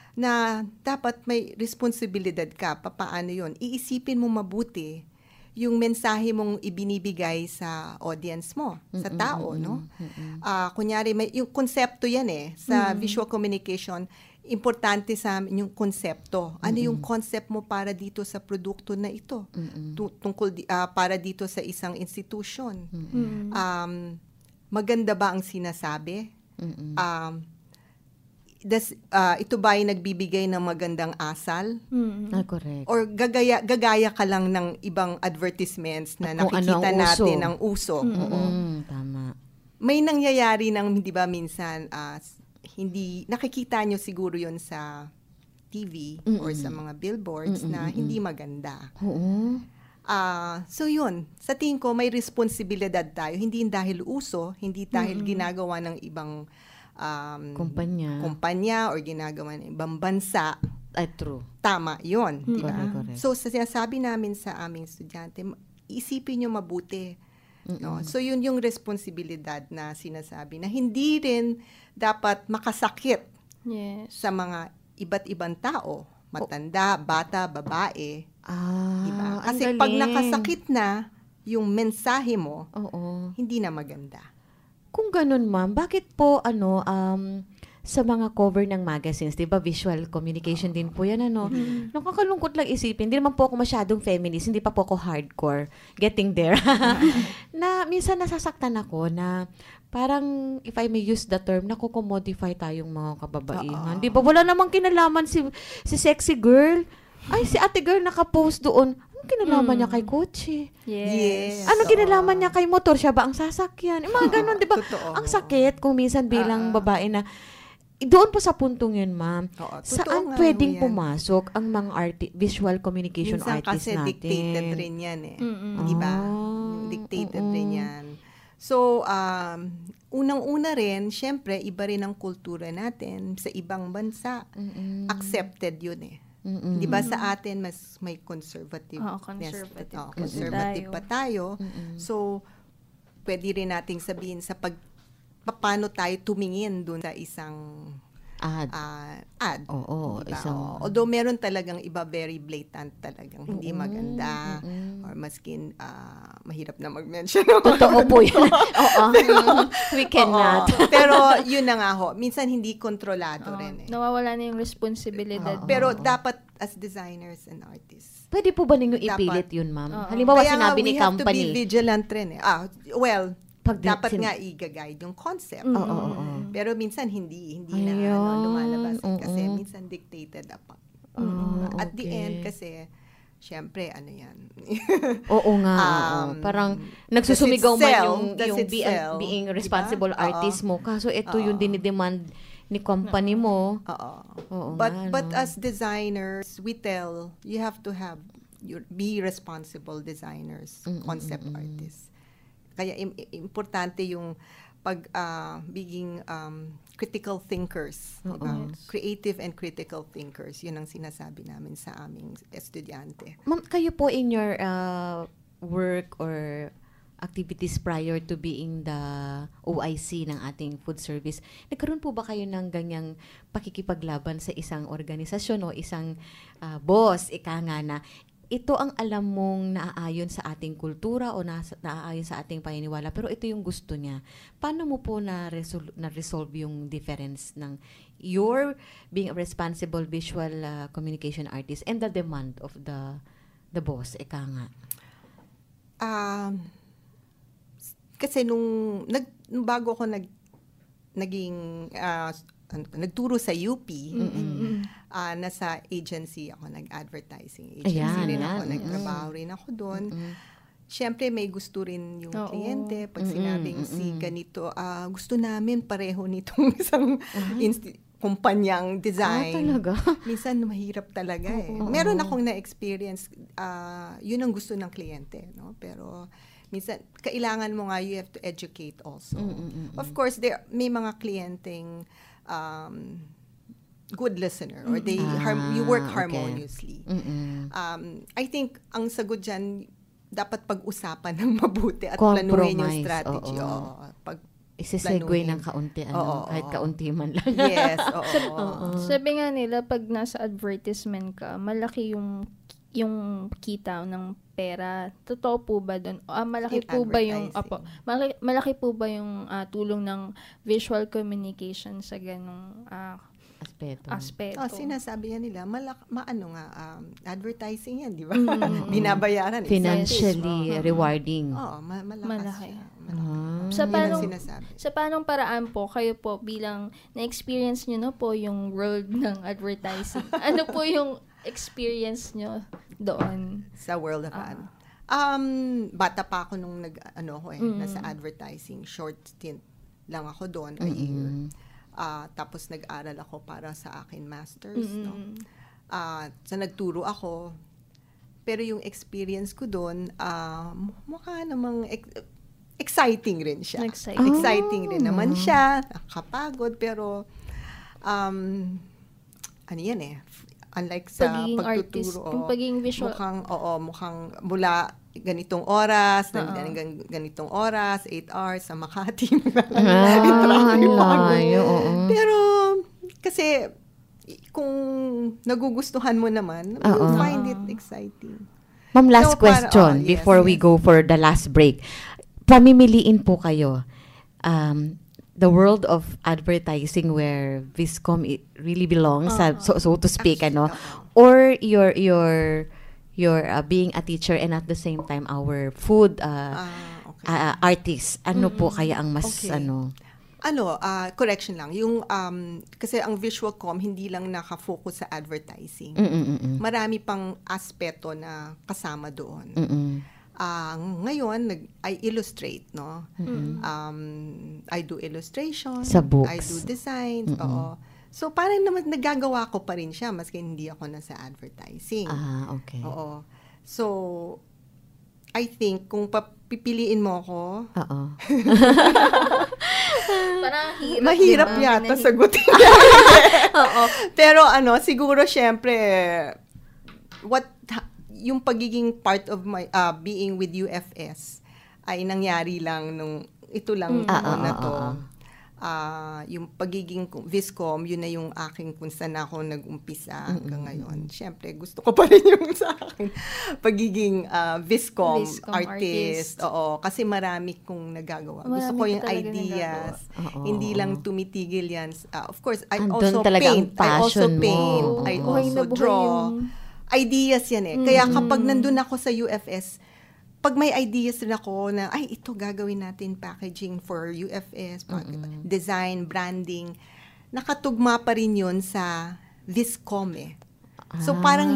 na dapat may responsibilidad ka, papaano yun, iisipin mo mabuti yung mensahe mong ibinibigay sa audience mo, sa Mm-mm, tao, mm-mm, no? mm-mm. Ah, kunyari, may, yung konsepto yan eh, sa Mm. visual communication, importante sa amin yung konsepto. Ano yung concept mo para dito sa produkto na ito? Mm-mm. Tu- tungkol di- ah, para dito sa isang institution. Mm. Um, maganda ba ang sinasabi? Mm-mm. Um, das, ah, ito ba ay nagbibigay ng magandang asal? Mm. Ah, correct. Or gagaya gagaya ka lang ng ibang advertisements na Kung ano nakikita ang uso. natin ng uso? Oo. Mm, tama. May nangyayari ng, hindi ba, minsan, ah, s- hindi, nakikita nyo siguro yon sa T V or Mm-mm. sa mga billboards na Mm-mm-mm. hindi maganda. Oo. Ah, so yun, sa tingin ko may responsibilidad tayo, hindi dahil uso, hindi dahil Mm-mm. ginagawa ng ibang um, Kumpanya. kumpanya or ginagawa ng ibang bansa. Ay, true. Tama, yun, di ba? Correct, correct. So, sa sinasabi namin sa aming estudyante, ma- isipin nyo mabuti. No? So, yun yung responsibilidad na sinasabi na hindi rin dapat makasakit Yes. sa mga iba't ibang tao. Matanda, bata, babae. Ah, Diba? ang Kasi pag galing. nakasakit na yung mensahe mo, Oo. hindi na maganda. Kung ganun, ma'am, bakit po, ano, um, sa mga cover ng magazines, di ba, visual communication din po yan, ano? Mm-hmm. Nakakalungkot lang isipin. Hindi naman po ako masyadong feminist, hindi pa po ako hardcore. Getting there. Na, minsan nasasaktan ako na, parang, if I may use the term, nakukomodify tayong mga kababaihan. Di ba? Wala namang kinalaman si, si sexy girl. Ay, si ate girl nakapost doon. Anong kinalaman niya kay kotse? Yes. Ano kinalaman niya kay motor? Siya ba ang sasakyan? Yung mga ganun, di ba? Totoo. Ang sakit kung minsan bilang babae na, doon po sa puntong yun, ma'am, Oo, totoo saan nga pwedeng ho yan. pumasok ang mga arti- visual communication Minsan artists kasi natin? dictated rin yan eh. Mm-mm. Di ba? Ah, Dictated mm-mm. rin yan. So, um, unang-una rin, syempre, iba rin ang kultura natin sa ibang bansa. Mm-mm. Accepted yun eh. Mm-mm. Di ba sa atin, mas may conservative. Oo, conservative Oo, kasi conservative tayo. pa tayo. Mm-mm. So, pwede rin nating sabihin sa pag paano tayo tumingin dun sa isang Ad. uh, ad. Oo, Diba? isang... Oo. Although meron talagang iba very blatant talagang hindi Mm-mm, maganda mm-mm. or maskin uh, mahirap na mag-mention. Totoo po yan. Oo. We cannot. Oo. Pero yun na nga ho, minsan hindi kontrolado Oo. rin eh. Nawawala na yung responsibilidad. Oo. Pero dapat as designers and artists, Pwede po ba ninyo ipilit dapat- yun, ma'am? Oo. Halimbawa, Kaya nga, sinabi we ni have to be company. vigilant rin eh. Ah, well, Pag di- dapat sin- nga i-guide yung concept. Oo, oo, oo. Pero minsan hindi, hindi Ayun, na ano, lumalabas eh, kasi oo. minsan dictated apa. Ah, At the okay. end kasi, syempre, ano yan. Oo nga, oo. Um, Parang does it nagsusumigaw man sell? yung, Does yung it be- sell? being Diba? responsible Oo. artist mo. Kaso ito yung Oo. dinidemand ni company mo. Oo. Oo But nga, but no? as designers, we tell you have to have your be responsible designers, Mm, mm, concept mm, mm. artists. Kaya im- im- importante yung pag ah, being um, critical thinkers, Oo. diba? Creative and critical thinkers. Yun ang sinasabi namin sa aming estudyante. Ma'am, kayo po in your uh, work or activities prior to being the O I C ng ating food service, nagkaroon po ba kayo ng ganyang pakikipaglaban sa isang organisasyon o isang uh, boss, ika nga na, ito ang alam mong naaayon sa ating kultura o nasa, naaayon sa ating paniniwala, pero ito yung gusto niya. Paano mo po na-resolve, na-resolve yung difference ng your being a responsible visual uh, communication artist and the demand of the the boss, ika nga? Um, kasi nung, nag, nung bago ako nag, naging, ah, ano, nagturo sa U P, ah, nasa agency ako, nag-advertising agency Ayan, rin yan. ako, Mm-mm. nagtrabaho rin ako doon. Mm-mm. Siyempre, may gusto rin yung Oo. kliyente. Pag Mm-mm, sinabing si mm-mm. ganito, ah, gusto namin pareho nitong isang insti- kumpanyang design. Ah, talaga? Minsan, mahirap talaga eh. Oo. Meron akong na-experience, ah, yun ang gusto ng kliyente, no? Pero, minsan, kailangan mo nga, you have to educate also. Mm-mm-mm. Of course, there may mga kliyenteng um, good listener or they Ah, harm, you work okay. harmoniously. Mm-mm. Um, I think ang sagot dyan, dapat pag-usapan ng mabuti at planuhin yung Compromise, strategy. oo. Oo. Pag Isisegue planuhin. ng kaunti, ano, Oo, kahit oo. kaunti man lang. Yes, oo. Oo. Sabi nga nila, pag nasa advertisement ka, malaki yung yung kita ng pera. Totoo po ba doon? Ah, malaki In po ba yung advertising. apo, malaki, malaki po ba yung ah, tulong ng visual communication sa ganung ah, Aspeto. aspeto? Oh, sinasabi yan nila, malak, maano nga, um, advertising yan, di ba? Mm. Binabayaran. Financially Oo. rewarding. Oo, ma- malakas Malaki. siya. Ah. Sa Yun ang panong, sinasabi. sa panong paraan po, kayo po bilang na-experience nyo no po yung world ng advertising. Ano po yung experience nyo doon? Sa world of Ah. ad. Um, bata pa ako nung nag, ano ko eh, Mm. nasa advertising. Short stint lang ako doon, a year. Mm-mm. Ah, tapos nag-aral ako para sa akin masters, no? Mm-mm. Ah, so nagturo ako. Pero yung experience ko doon, ah, mukha namang ex- exciting rin siya. Exciting. Exciting rin Ah. naman siya, nakakapagod, pero um, ano yan eh, unlike sa Pagiging artist, pagtuturo, yung oo, pagiging visual. mukhang, oo, mukhang mula ganitong oras, Oo. hanggang ganitong oras, eight hours sa Makati. Ah, Traffic, ang layo, oo. Pero, kasi, kung nagugustuhan mo naman, Oo. you'll find it exciting. Ma'am, last So, para- question oh, yes, before we yes. go for the last break. Pamimiliin po kayo. Um, the world of advertising where Viscom it really belongs, sa, so, so to speak, ano, or your your your uh, being a teacher and at the same time our food uh, uh, artist. Ano po kaya ang mas Okay. ano? Ano, ah, correction lang. Yung, um, kasi ang visual com, hindi lang nakafocus sa advertising. Mm-mm-mm. Marami pang aspeto na kasama doon. Mm-mm. Ah, ngayon, nag, I illustrate, no? Mm-mm. Um, I do illustration. Sa books. I do designs. Mm-mm. Oo. So, parang naman nagagawa ko pa rin siya maski hindi ako nasa advertising. Ah, okay. Oo. So, I think, kung papipiliin mo ako, Oo. Parang hirap. mahirap di ba? yata Pinahi- sagutin. Oo. Pero ano, siguro syempre, what, yung pagiging part of my, uh, being with U F S, ay nangyari lang nung, ito lang Mm. Ah, ano na ah, to. ah, ah. uh, yung pagiging Viscom, yun na yung aking kung saan ako nag-umpisa hanggang ngayon. Siyempre, gusto ko pa rin yung sa akin pagiging uh, Viscom, Viscom artist. artist. Oo, kasi marami kong nagagawa. Marami gusto ko yung ka talaga ideas. Oo. Hindi lang tumitigil yan. Uh, of course, I Andun also talaga ang paint. I also passion mo. paint. Oo. I Buhay na also buhay draw. yung- Ideas yan eh. Kaya kapag nandun ako sa U F S, pag may ideas rin ako na, ay, ito gagawin natin packaging for U F S, mm-hmm. design, branding, nakatugma pa rin yun sa Viscom eh. So, Ah. parang,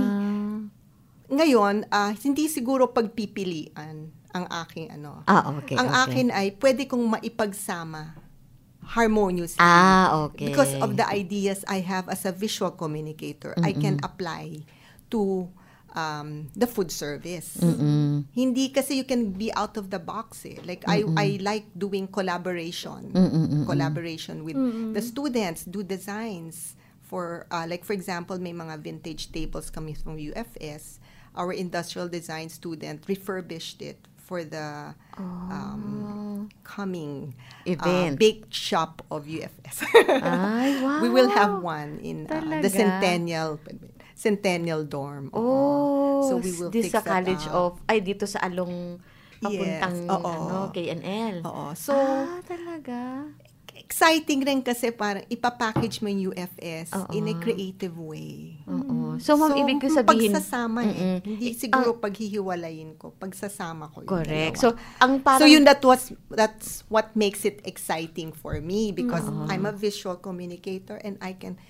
ngayon, uh, hindi siguro pagpipilian ang aking ano. Ah, okay, Ang okay. akin ay, pwede kong maipagsama harmoniously. Ah, okay. Because of the ideas I have as a visual communicator, I can apply to um, the food service. Mm-mm. Hindi kasi you can be out of the box eh. Like I Mm-mm. I like doing collaboration. Mm-mm-mm. Collaboration with Mm-mm. the students, do designs for uh, like for example, may mga vintage tables kami from U F S. Our industrial design student refurbished it for the um, coming Event. Uh, bake shop of U F S. Ay, wow. We will have one in uh, the Talaga? Centennial Centennial Dorm. Oh, So we will this fix sa that College up. of, ay, dito sa Along, papuntang, Yes, oo. ano, K N L. Oo. So, ah, talaga? exciting rin kasi parang ipapackage mo yung U F S Oo. in a creative way. Oo. So, ma'am, ibig ko sabihin, pagsasama eh. Mm-mm. Hindi siguro paghihiwalayin ko. Pagsasama ko yung correct. dalawa. So, ang parang, So, yun, that was, that's what makes it exciting for me because Oo. I'm a visual communicator and I can,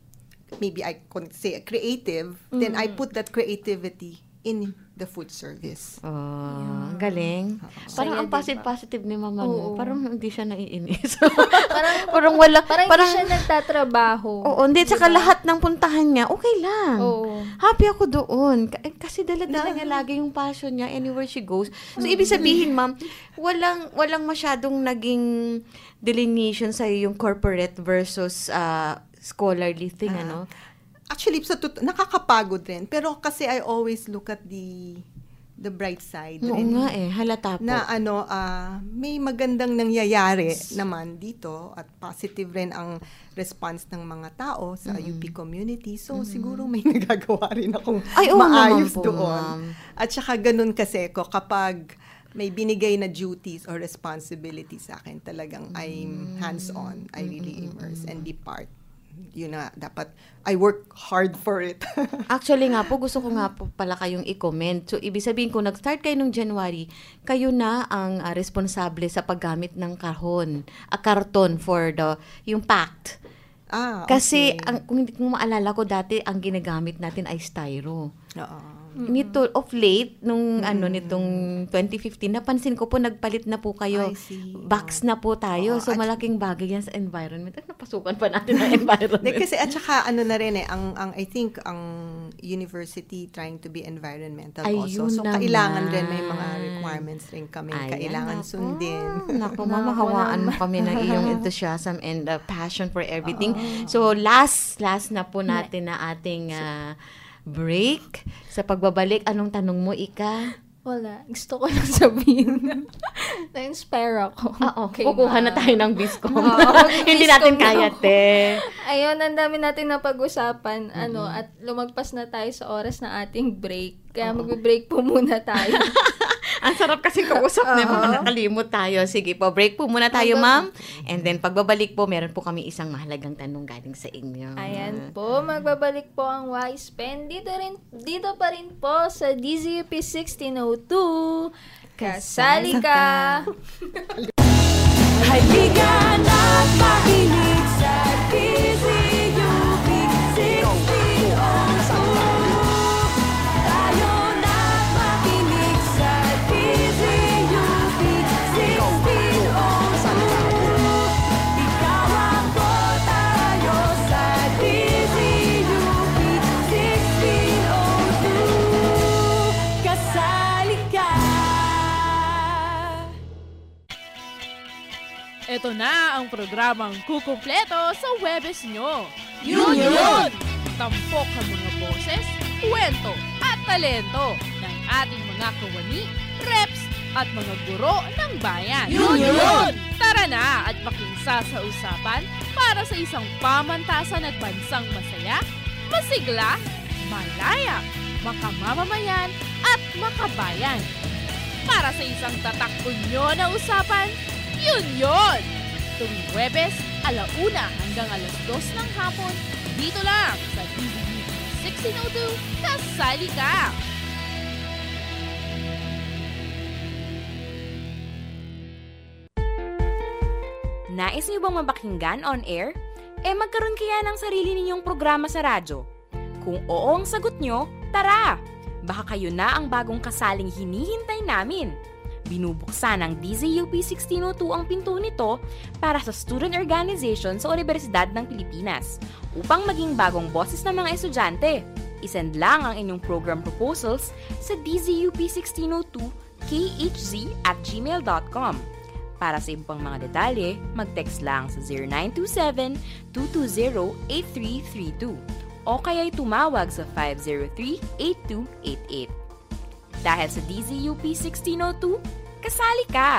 maybe I could say creative, then I put that creativity in the food service. Oh, ang galing. Parang Saya, ang positive-positive ni mama mo. Oo. Parang hindi siya naiinis. Parang, parang wala, parang, parang, hindi siya nagtatrabaho. oo, hindi. Tsaka Diba? lahat ng puntahan niya, okay lang. Oo. Happy ako doon. K- Kasi dala-dala niya lagi yung passion niya anywhere she goes. So, ibig sabihin, ma'am, walang, walang masyadong naging delineation sa'yo yung corporate versus uh, scholarly thing, Ah. ano? Actually, sa tut- nakakapagod rin. Pero kasi I always look at the the bright side. Oo rin. nga eh, halata po. Na ano, ah, may magandang nangyayari naman dito at positive rin ang response ng mga tao sa U P community. So, siguro may nagagawa rin akong Ay, oo maayos naman po, doon. ma'am. At saka ganun kasi ko kapag may binigay na duties or responsibilities sa akin, talagang I'm hands-on. I really immerse and be part. Yun na, dapat, I work hard for it. Actually nga po, gusto ko nga po pala kayong i-comment. So, ibig sabihin, kung nag-start kayo nung January, kayo na ang uh, responsable sa paggamit ng kahon, a karton for the, yung packed. Ah, Kasi, okay. ang, kung hindi kung maalala ko dati, ang ginagamit natin ay styro. Oo. Nito, of late, nung ano, nitong twenty fifteen, napansin ko po, nagpalit na po kayo. I see. Box na po tayo. Oo, So, at- malaking bagay yan sa environment. At napasukan pa natin ang environment. Like, kasi at saka ano na rin eh, ang, ang I think ang university trying to be environmental Ayun also. So, naman. kailangan rin may mga requirements rin kami. Ayan Kailangan ako. sundin. Naku, mama, hawaan mo kami ng iyong enthusiasm and uh, passion for everything. So, last, last na po natin na ating uh, break. Sa pagbabalik, anong tanong mo, Ika? Wala. Gusto ko lang sabihin na na-inspire ako. Oo, Kay kukuha na ma'am. tayo ng Biscom. Oo, Hindi Biscom natin na kaya, ako. te. Ayun, ang dami natin na pag-usapan. Ano, at lumagpas na tayo sa oras ng ating break. Kaya magbe-break po muna tayo. Ang sarap kasi kausap na Oo. mga nakalimot tayo. Sige po, break po muna tayo, ma'am. And then, pagbabalik po, meron po kami isang mahalagang tanong galing sa inyo. Ayan po, magbabalik po ang Wise Pen. Dito, rin, dito pa rin po sa D Z U P sixteen oh two. Kasali ka! Halika na't makinig sa D Z U P sixteen oh two. Tayo na't makinig sa D Z U P sixteen oh two. Ikaw ako, tayo sa D Z U P sixteen oh two. Kasali ka! Ito na ang programang kukumpleto sa Webes nyo. Yun yun! Tampok ang mga boses, kwento at talento ng ating mga kawani, reps at mga guro ng bayan. Yun yun! Tara Halika na at makingsa sa usapan para sa isang pamantasan at bansang masaya, masigla, malaya, makamamamayan at makabayan. Para sa isang tatakbo na usapan, yun yun! Tuwing Huwebes, alauna hanggang alas dos ng hapon, dito lang sa D Z U P sixteen oh two, kasali ka! Nais niyo bang mapakinggan on air? Eh magkaroon kaya ng sarili ninyong programa sa radyo? Kung oo ang sagot nyo, tara! Baka kayo na ang bagong kasaling hinihintay namin. Binubuksan ng D Z U P sixteen oh two ang pinto nito para sa student organization sa Universidad ng Pilipinas upang maging bagong boses ng mga estudyante. Isend lang ang inyong program proposals sa D Z U P sixteen oh two k h z at gmail dot com. Para sa ibang mga detalye, mag-text lang sa zero nine two seven, two two zero, eight three three two o kaya'y tumawag sa five zero three, eight two eight eight. Dahil sa D Z U P sixteen oh two, kasali ka!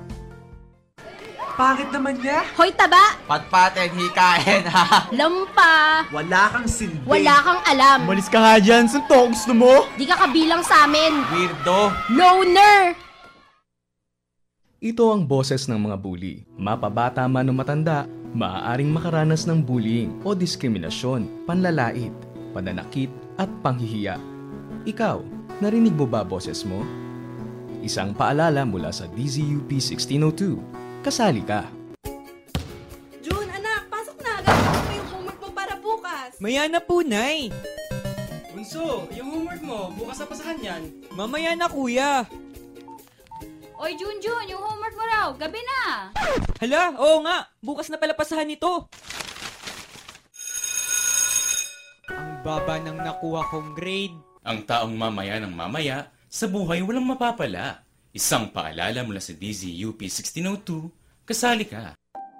Pangit naman niya! Hoy, taba! Patpatin, hikain ha! Lampa! Wala kang silbi! Wala kang alam! Umalis ka nga dyan! Suntok! Gusto mo? Di ka kabilang sa amin! Weirdo! Loner! Ito ang boses ng mga bully. Mapabata man o matanda, maaaring makaranas ng bullying o diskriminasyon, panlalait, pananakit at panghihiya. Ikaw, narinig mo ba boses mo? Isang paalala mula sa D Z U P sixteen oh two. Kasali ka! June, anak, pasok na! Gagawin mo yung homework mo para bukas! Maya na po, Nay! Bunso, yung homework mo, bukas na pasahan yan. Mamaya na, Kuya! Oy, Junjun, yung homework mo raw, gabi na! Hala, oo nga, bukas na pala pasahan nito. Ang baba ng nakuha kong grade. Ang taong mamaya ng mamaya, sa buhay walang mapapala. Isang paalala mula sa D Z U P sixteen oh two, kasali ka.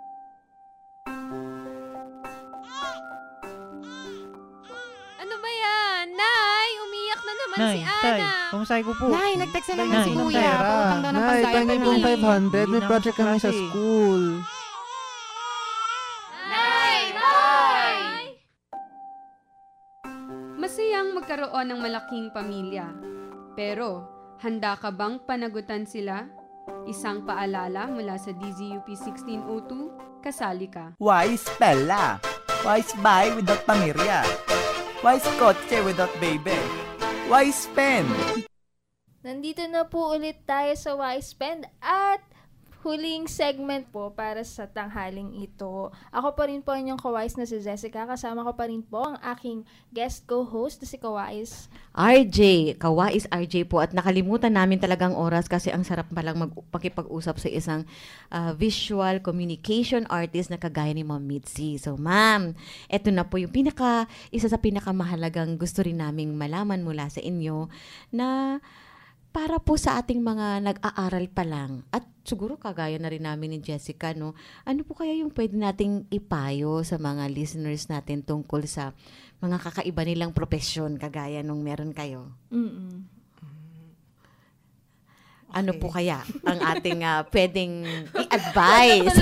Ano ba yan? Nay, umiyak na naman Nay, si tay, Ana. pamasahe ko po. Nay, nag-text na naman Nay, si ng Kuya. pera. Pautang daw ng Nay, pang-diaper pangin pong niya. five hundred. Hindi May na project kami sa klase. school. Nay! Nay! Masayang magkaroon ng malaking pamilya. Pero, handa ka bang panagutan sila? Isang paalala mula sa D Z U P sixteen oh two, kasali ka. Wise pella. Wise buy without pamirya. Wise kotse without baby. Wise pen. Nandito na po ulit tayo sa Wise Pen at huling segment po para sa tanghaling ito. Ako pa rin po inyong kawais na si Jessica. Kasama ko pa rin po ang aking guest co-host na si Kawais. R J, Kawais R J po. At nakalimutan namin talagang oras kasi ang sarap palang magpakipag-usap sa isang uh, visual communication artist na kagaya ni Ma'am Mitzi. So ma'am, eto na po yung pinaka, isa sa pinakamahalagang gusto rin naming malaman mula sa inyo na para po sa ating mga nag-aaral pa lang at siguro kagaya na rin namin ni Jessica, no? Ano po kaya yung pwede nating ipayo sa mga listeners natin tungkol sa mga kakaiba nilang profesyon kagaya nung meron kayo? Mm-mm. Ano po kaya ang ating uh, pwedeng i-advise?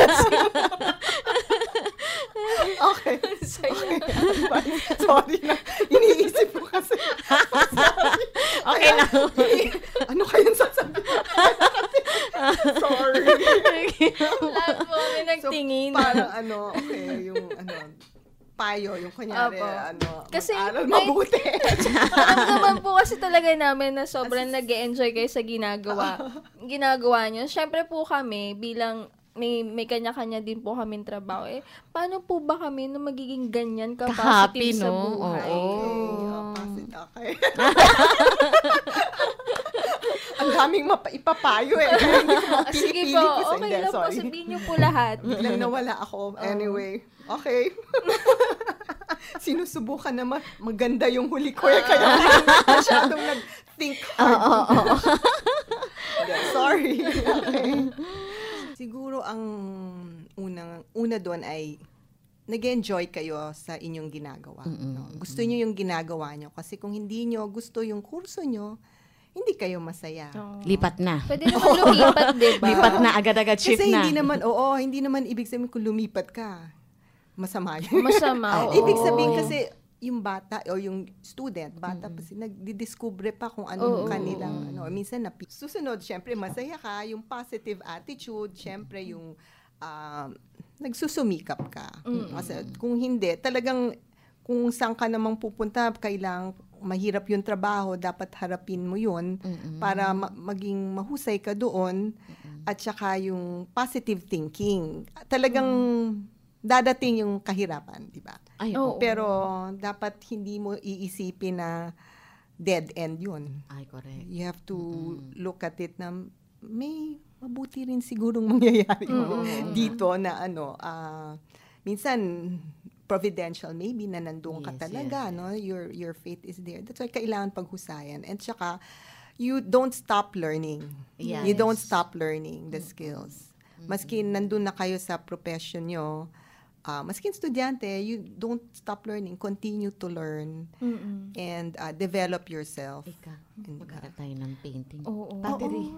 Okay. Okay. Sorry na. Iniisip ko kasi. Okay lang. Ano kayang sasabihin? Sorry. Lahat po kami nagtingin. So, parang ano, okay, yung ano, payo, yung kunyari, Opo. ano, Kasi, mag-aral may- mabuti. Alam naman po kasi talaga namin na sobrang nag-e-enjoy kayo sa ginagawa. ginagawa nyo. Siyempre po kami, bilang may may kanya-kanya din po kaming trabaho. Eh, paano po ba kami na magiging ganyan Ka-happy, ka-positive sa no? buhay? Oo. Okay. Ang daming mapa- ipapayo eh. Hindi ko Ah, sige mapili-pili po, ko sa okay hindi. lang po, Sorry. sabihin niyo po lahat. Biglang nawala ako. Anyway, okay. Sinusubukan na ma- maganda yung huli ko eh. Kaya masyadong nag-think hard. Oo, oo, oo. Yeah, sorry. Okay. Siguro ang unang una doon ay nag-enjoy kayo sa inyong ginagawa. No? Gusto niyo yung ginagawa niyo kasi kung hindi niyo gusto yung kurso niyo, hindi kayo masaya. Lipat na. Pwede naman lumipat, di ba? Lipat na, agad-agad shift Kasi na. hindi naman, oo, hindi naman ibig sabihin kung lumipat ka, masama yun. Masama, oo. Ibig sabihin kasi, yung bata o yung student, bata pa sila, nagdidiscover pa kung ano yung kanilang, ano, minsan na, susunod, syempre, masaya ka, yung positive attitude, syempre, yung, uh, nagsusumikap ka. Mm-mm. Kasi kung hindi, talagang, kung saan ka namang pupunta, kailang mahirap yung trabaho, dapat harapin mo yun Mm-mm. para ma- maging mahusay ka doon. Mm-mm. At saka yung positive thinking. Talagang dadating yung kahirapan, di ba? Ay, oo. Pero dapat hindi mo iisipin na dead end yun. Ay, correct. You have to look at it na may mabuti rin sigurong mangyayari Mm-mm. dito na ano, ah, minsan providential maybe na nandoon ka Yes, talaga, yes, no? Your your faith is there. That's why kailangan paghusayan. And saka you don't stop learning. Yes. You don't stop learning the skills. Maski nandun na kayo sa profession nyo, uh, maski estudyante, you don't stop learning. Continue to learn Mm-mm. and uh, develop yourself. Ika, magkaroon tayo ng painting. Oo. Pottery.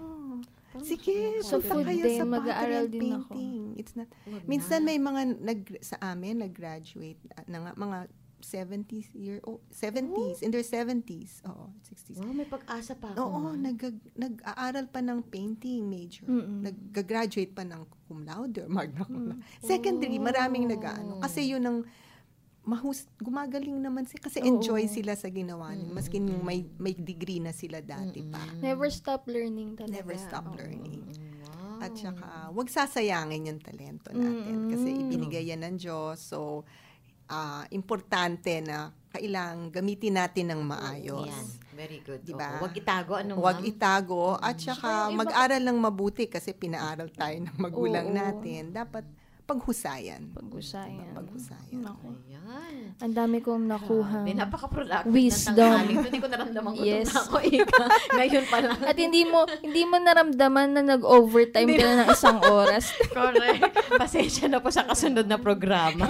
Sige, Sa punta food kayo din, sa mag-aaral pottery din and ako. painting. It's not, Wag minsan na. may mga nag, sa amin, nag-graduate na nga, mga seventies year, oh, seventies, in their seventies, oo, sixties. Wow, may pag-asa pa ako. Oo, ah. nag, nag-aaral pa ng painting major. Mm-mm. Nag-graduate pa ng cum laude or magna cum laude. Secondary, maraming nag-ano. Kasi yun ang mahus gumagaling naman sila kasi enjoy Oo. sila sa ginawa nila maski yung may may degree na sila dati pa. Never stop learning talaga. Never stop Oo. learning. At saka wag sasayangin yung talento natin Mm-mm. kasi ibinigay yan ng Diyos. So ah, importante na kailangang gamitin natin ng maayos. Yan. Very good. Diba? Oo. Wag itago, ano, Huwag ma'am? itago at saka Saka iba- mag-aral ng mabuti kasi pinaaral tayo ng magulang Oo. natin. Dapat paghusayan. Paghusayan. Paghusayan. Naku. Ayan. Ang dami kong nakuha. Grabe, napaka-productive Wisdom. ng tanghaling. Hindi ko naramdaman ko Yes. na ako, Ika. Ngayon pa lang. At hindi mo hindi mo naramdaman na nag-overtime ka na ng isang oras. Correct. Pasensya na po sa kasunod na programa.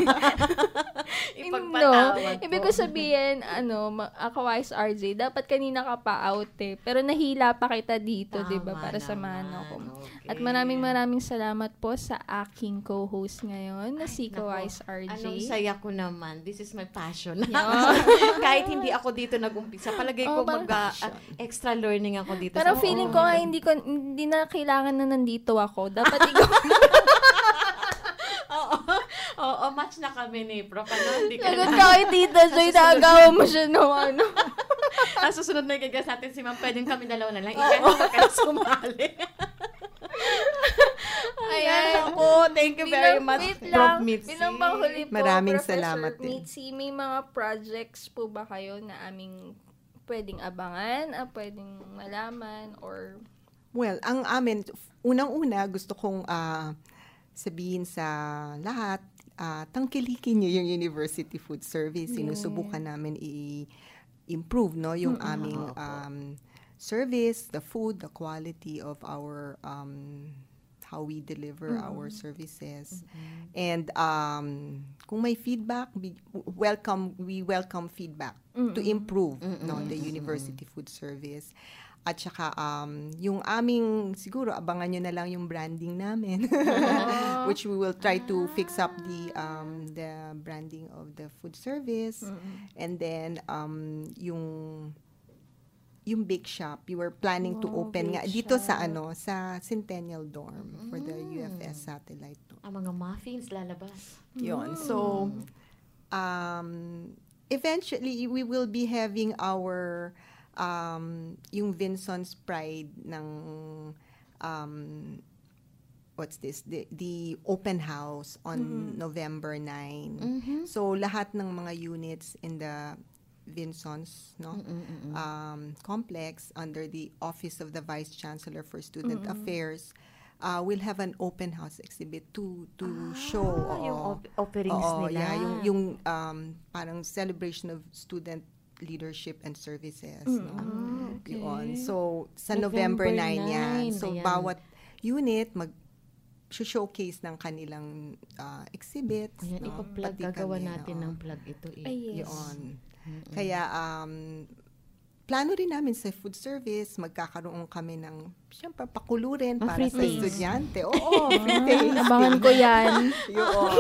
No, Ipagpatawad po. ibig ko sabihin, ano, ma- ako Wise R J, dapat kanina ka pa out eh. Pero nahila pa kita dito, Tama di ba, para sa naman. mano ko. Okay. At maraming maraming salamat po sa aking co-host ngayon, na si Naku, Wise R J. Anong saya ko naman. This is my passion. Yeah. Kahit hindi ako dito nag-umpisa, palagay ko Oh, parang mag uh, extra learning ako dito. Pero sa- feeling Oo. ko nga hindi ko hindi na kailangan na nandito ako. Dapat ikaw. Oo. Oo, match na kami ni Prof. Ano? Hindi ka Lagot na- ka kay Tita Joy, naagawa mo siya ng ano. Ang susunod na igagas natin si Ma'am, pwedeng kami dalawa na lang. Ika, huwag ka na sumali. Ayan, ako. Thank you very Bilang- much, wait Prof. lang, Mitzi. Bilang panghuli po, Maraming Professor salamat din. Mitzi, may mga projects po ba kayo na aming pwedeng abangan, ah, pwedeng malaman, or... Well, ang amin, unang-una gusto kong ah, sabihin sa lahat, ah, tangkilikin niyo yung University Food Service. Sinusubukan namin i-improve no, yung Mm-mm. aming um, service, the food, the quality of our, um, how we deliver Mm-mm. our services. And um, kung may feedback, we welcome, we welcome feedback to Mm-mm. improve Mm-mm. no, the University Food Service. At saka, um, yung aming, siguro, abangan nyo na lang yung branding namin. Which we will try to fix up the um, the branding of the food service. Mm-mm. And then, um, yung yung bake shop, we were planning to Oh, open nga bake dito sa shop. ano, sa Centennial Dorm for the U F S satellite. No? Ang mga muffins lalabas. Yun. So, um, eventually, we will be having our, um, yung Vinson's Pride ng, um, what's this, the, the open house on Mhm. November ninth. Mhm. So, lahat ng mga units in the Vinson's no Mm-mm-mm. um, complex under the Office of the Vice Chancellor for Student Mm-mm. Affairs uh, will have an open house exhibit to to show yung oo. op- offerings Oo, nila. yeah, yung yung um, parang celebration of student leadership and services. No? Mm, okay. Yun. So, sa November November ninth yan. So, ayan. bawat unit mag showcase ng kanilang uh, exhibits. Ayan, no? ipa-plug, Pati gagawa kami, natin oo. ng plug ito eh. Ay, yes. Yun. Mm-mm. Kaya, um, plano rin namin sa food service, magkakaroon kami ng, siyempre, pakulurin Ah, para free sa taste. estudyante. Oo, free taste. Abangan ko yan. Yun.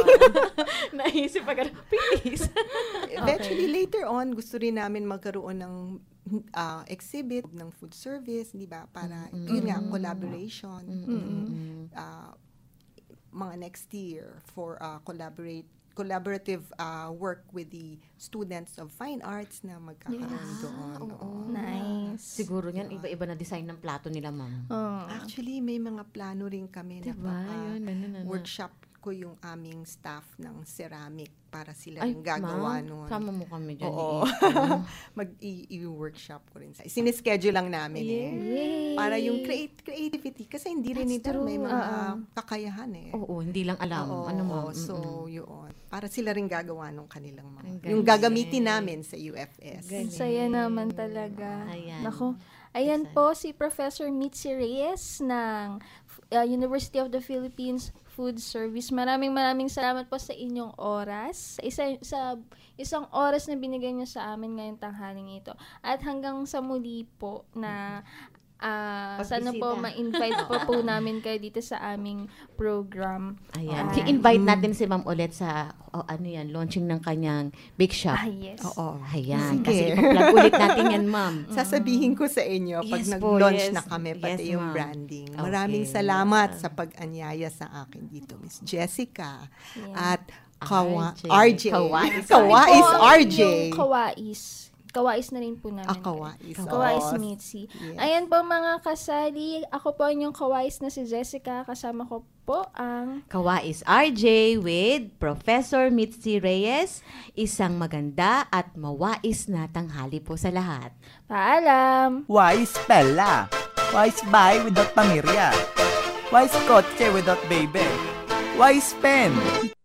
Naisip pa ganun, please. Eventually, later on, gusto rin namin magkaroon ng uh, exhibit ng food service, di ba? Para, Mm-mm. yun nga, collaboration. Mm-mm. Uh, mga next year for uh, collaborate collaborative uh, work with the students of fine arts na magkakaroon Yes. doon. Oo. Nice. Siguro yan, iba-iba na design ng plato nila, ma'am. Oh. Actually, may mga plano rin kami Diba? na baka Yun, ano, ano, ano. workshop ko yung aming staff ng ceramic para sila Ay, rin gagawa ma'am, nun. sama mo kami dyan. Oo. i- Mag-i-workshop ko rin. Sinischedule lang namin eh. Yay! Para yung create, creativity. Kasi hindi rin That's nila true. may mga Oo. kakayahan eh. Oo, hindi lang alam. Oo, ano, ma'am? oo. So, yun. Para sila rin gagawa ng kanilang mga. Ang Yung galing. gagamitin namin sa U F S. Ang saya naman talaga. Ayan. Nako. Ayan po si Professor Mitzi Reyes ng uh, University of the Philippines Food Service. Maraming maraming salamat po sa inyong oras. Sa isa, sa isang oras na binigay niyo sa amin ngayong tanghaling ito. At hanggang sa muli po na ah, sana po Pagbisita. ma-invite po po namin kayo dito sa aming program. Ayan. Ah, I-invite natin si Ma'am ulit sa, oh, ano yan, launching ng kanyang bake shop. Ah, yes. Oo. Ayan. Sige. Kasi ipa-plug ulit natin yan, Ma'am. Sasabihin ko sa inyo pag Yes nag-launch po, yes. na kami, pati Yes, yung ma'am. branding. Okay. Maraming salamat sa pag-anyaya sa akin dito, Miss Jessica. Yeah. At Kawa, R J. R J. Kawais. Kawais, Ito, R J. Yung Kawais. Kawais na rin po namin. Ah, Kawais. Kawais Oo. Mitzi. Yes. Ayan po mga kasali. Ako po yung Kawais na si Jessica. Kasama ko po ang Kawais R J with Professor Mitzi Reyes. Isang maganda at mawais na tanghali po sa lahat. Paalam! Wise Pella. Wise Bahay without Pamirya. Wise Kotse without Baby. Wise Pen.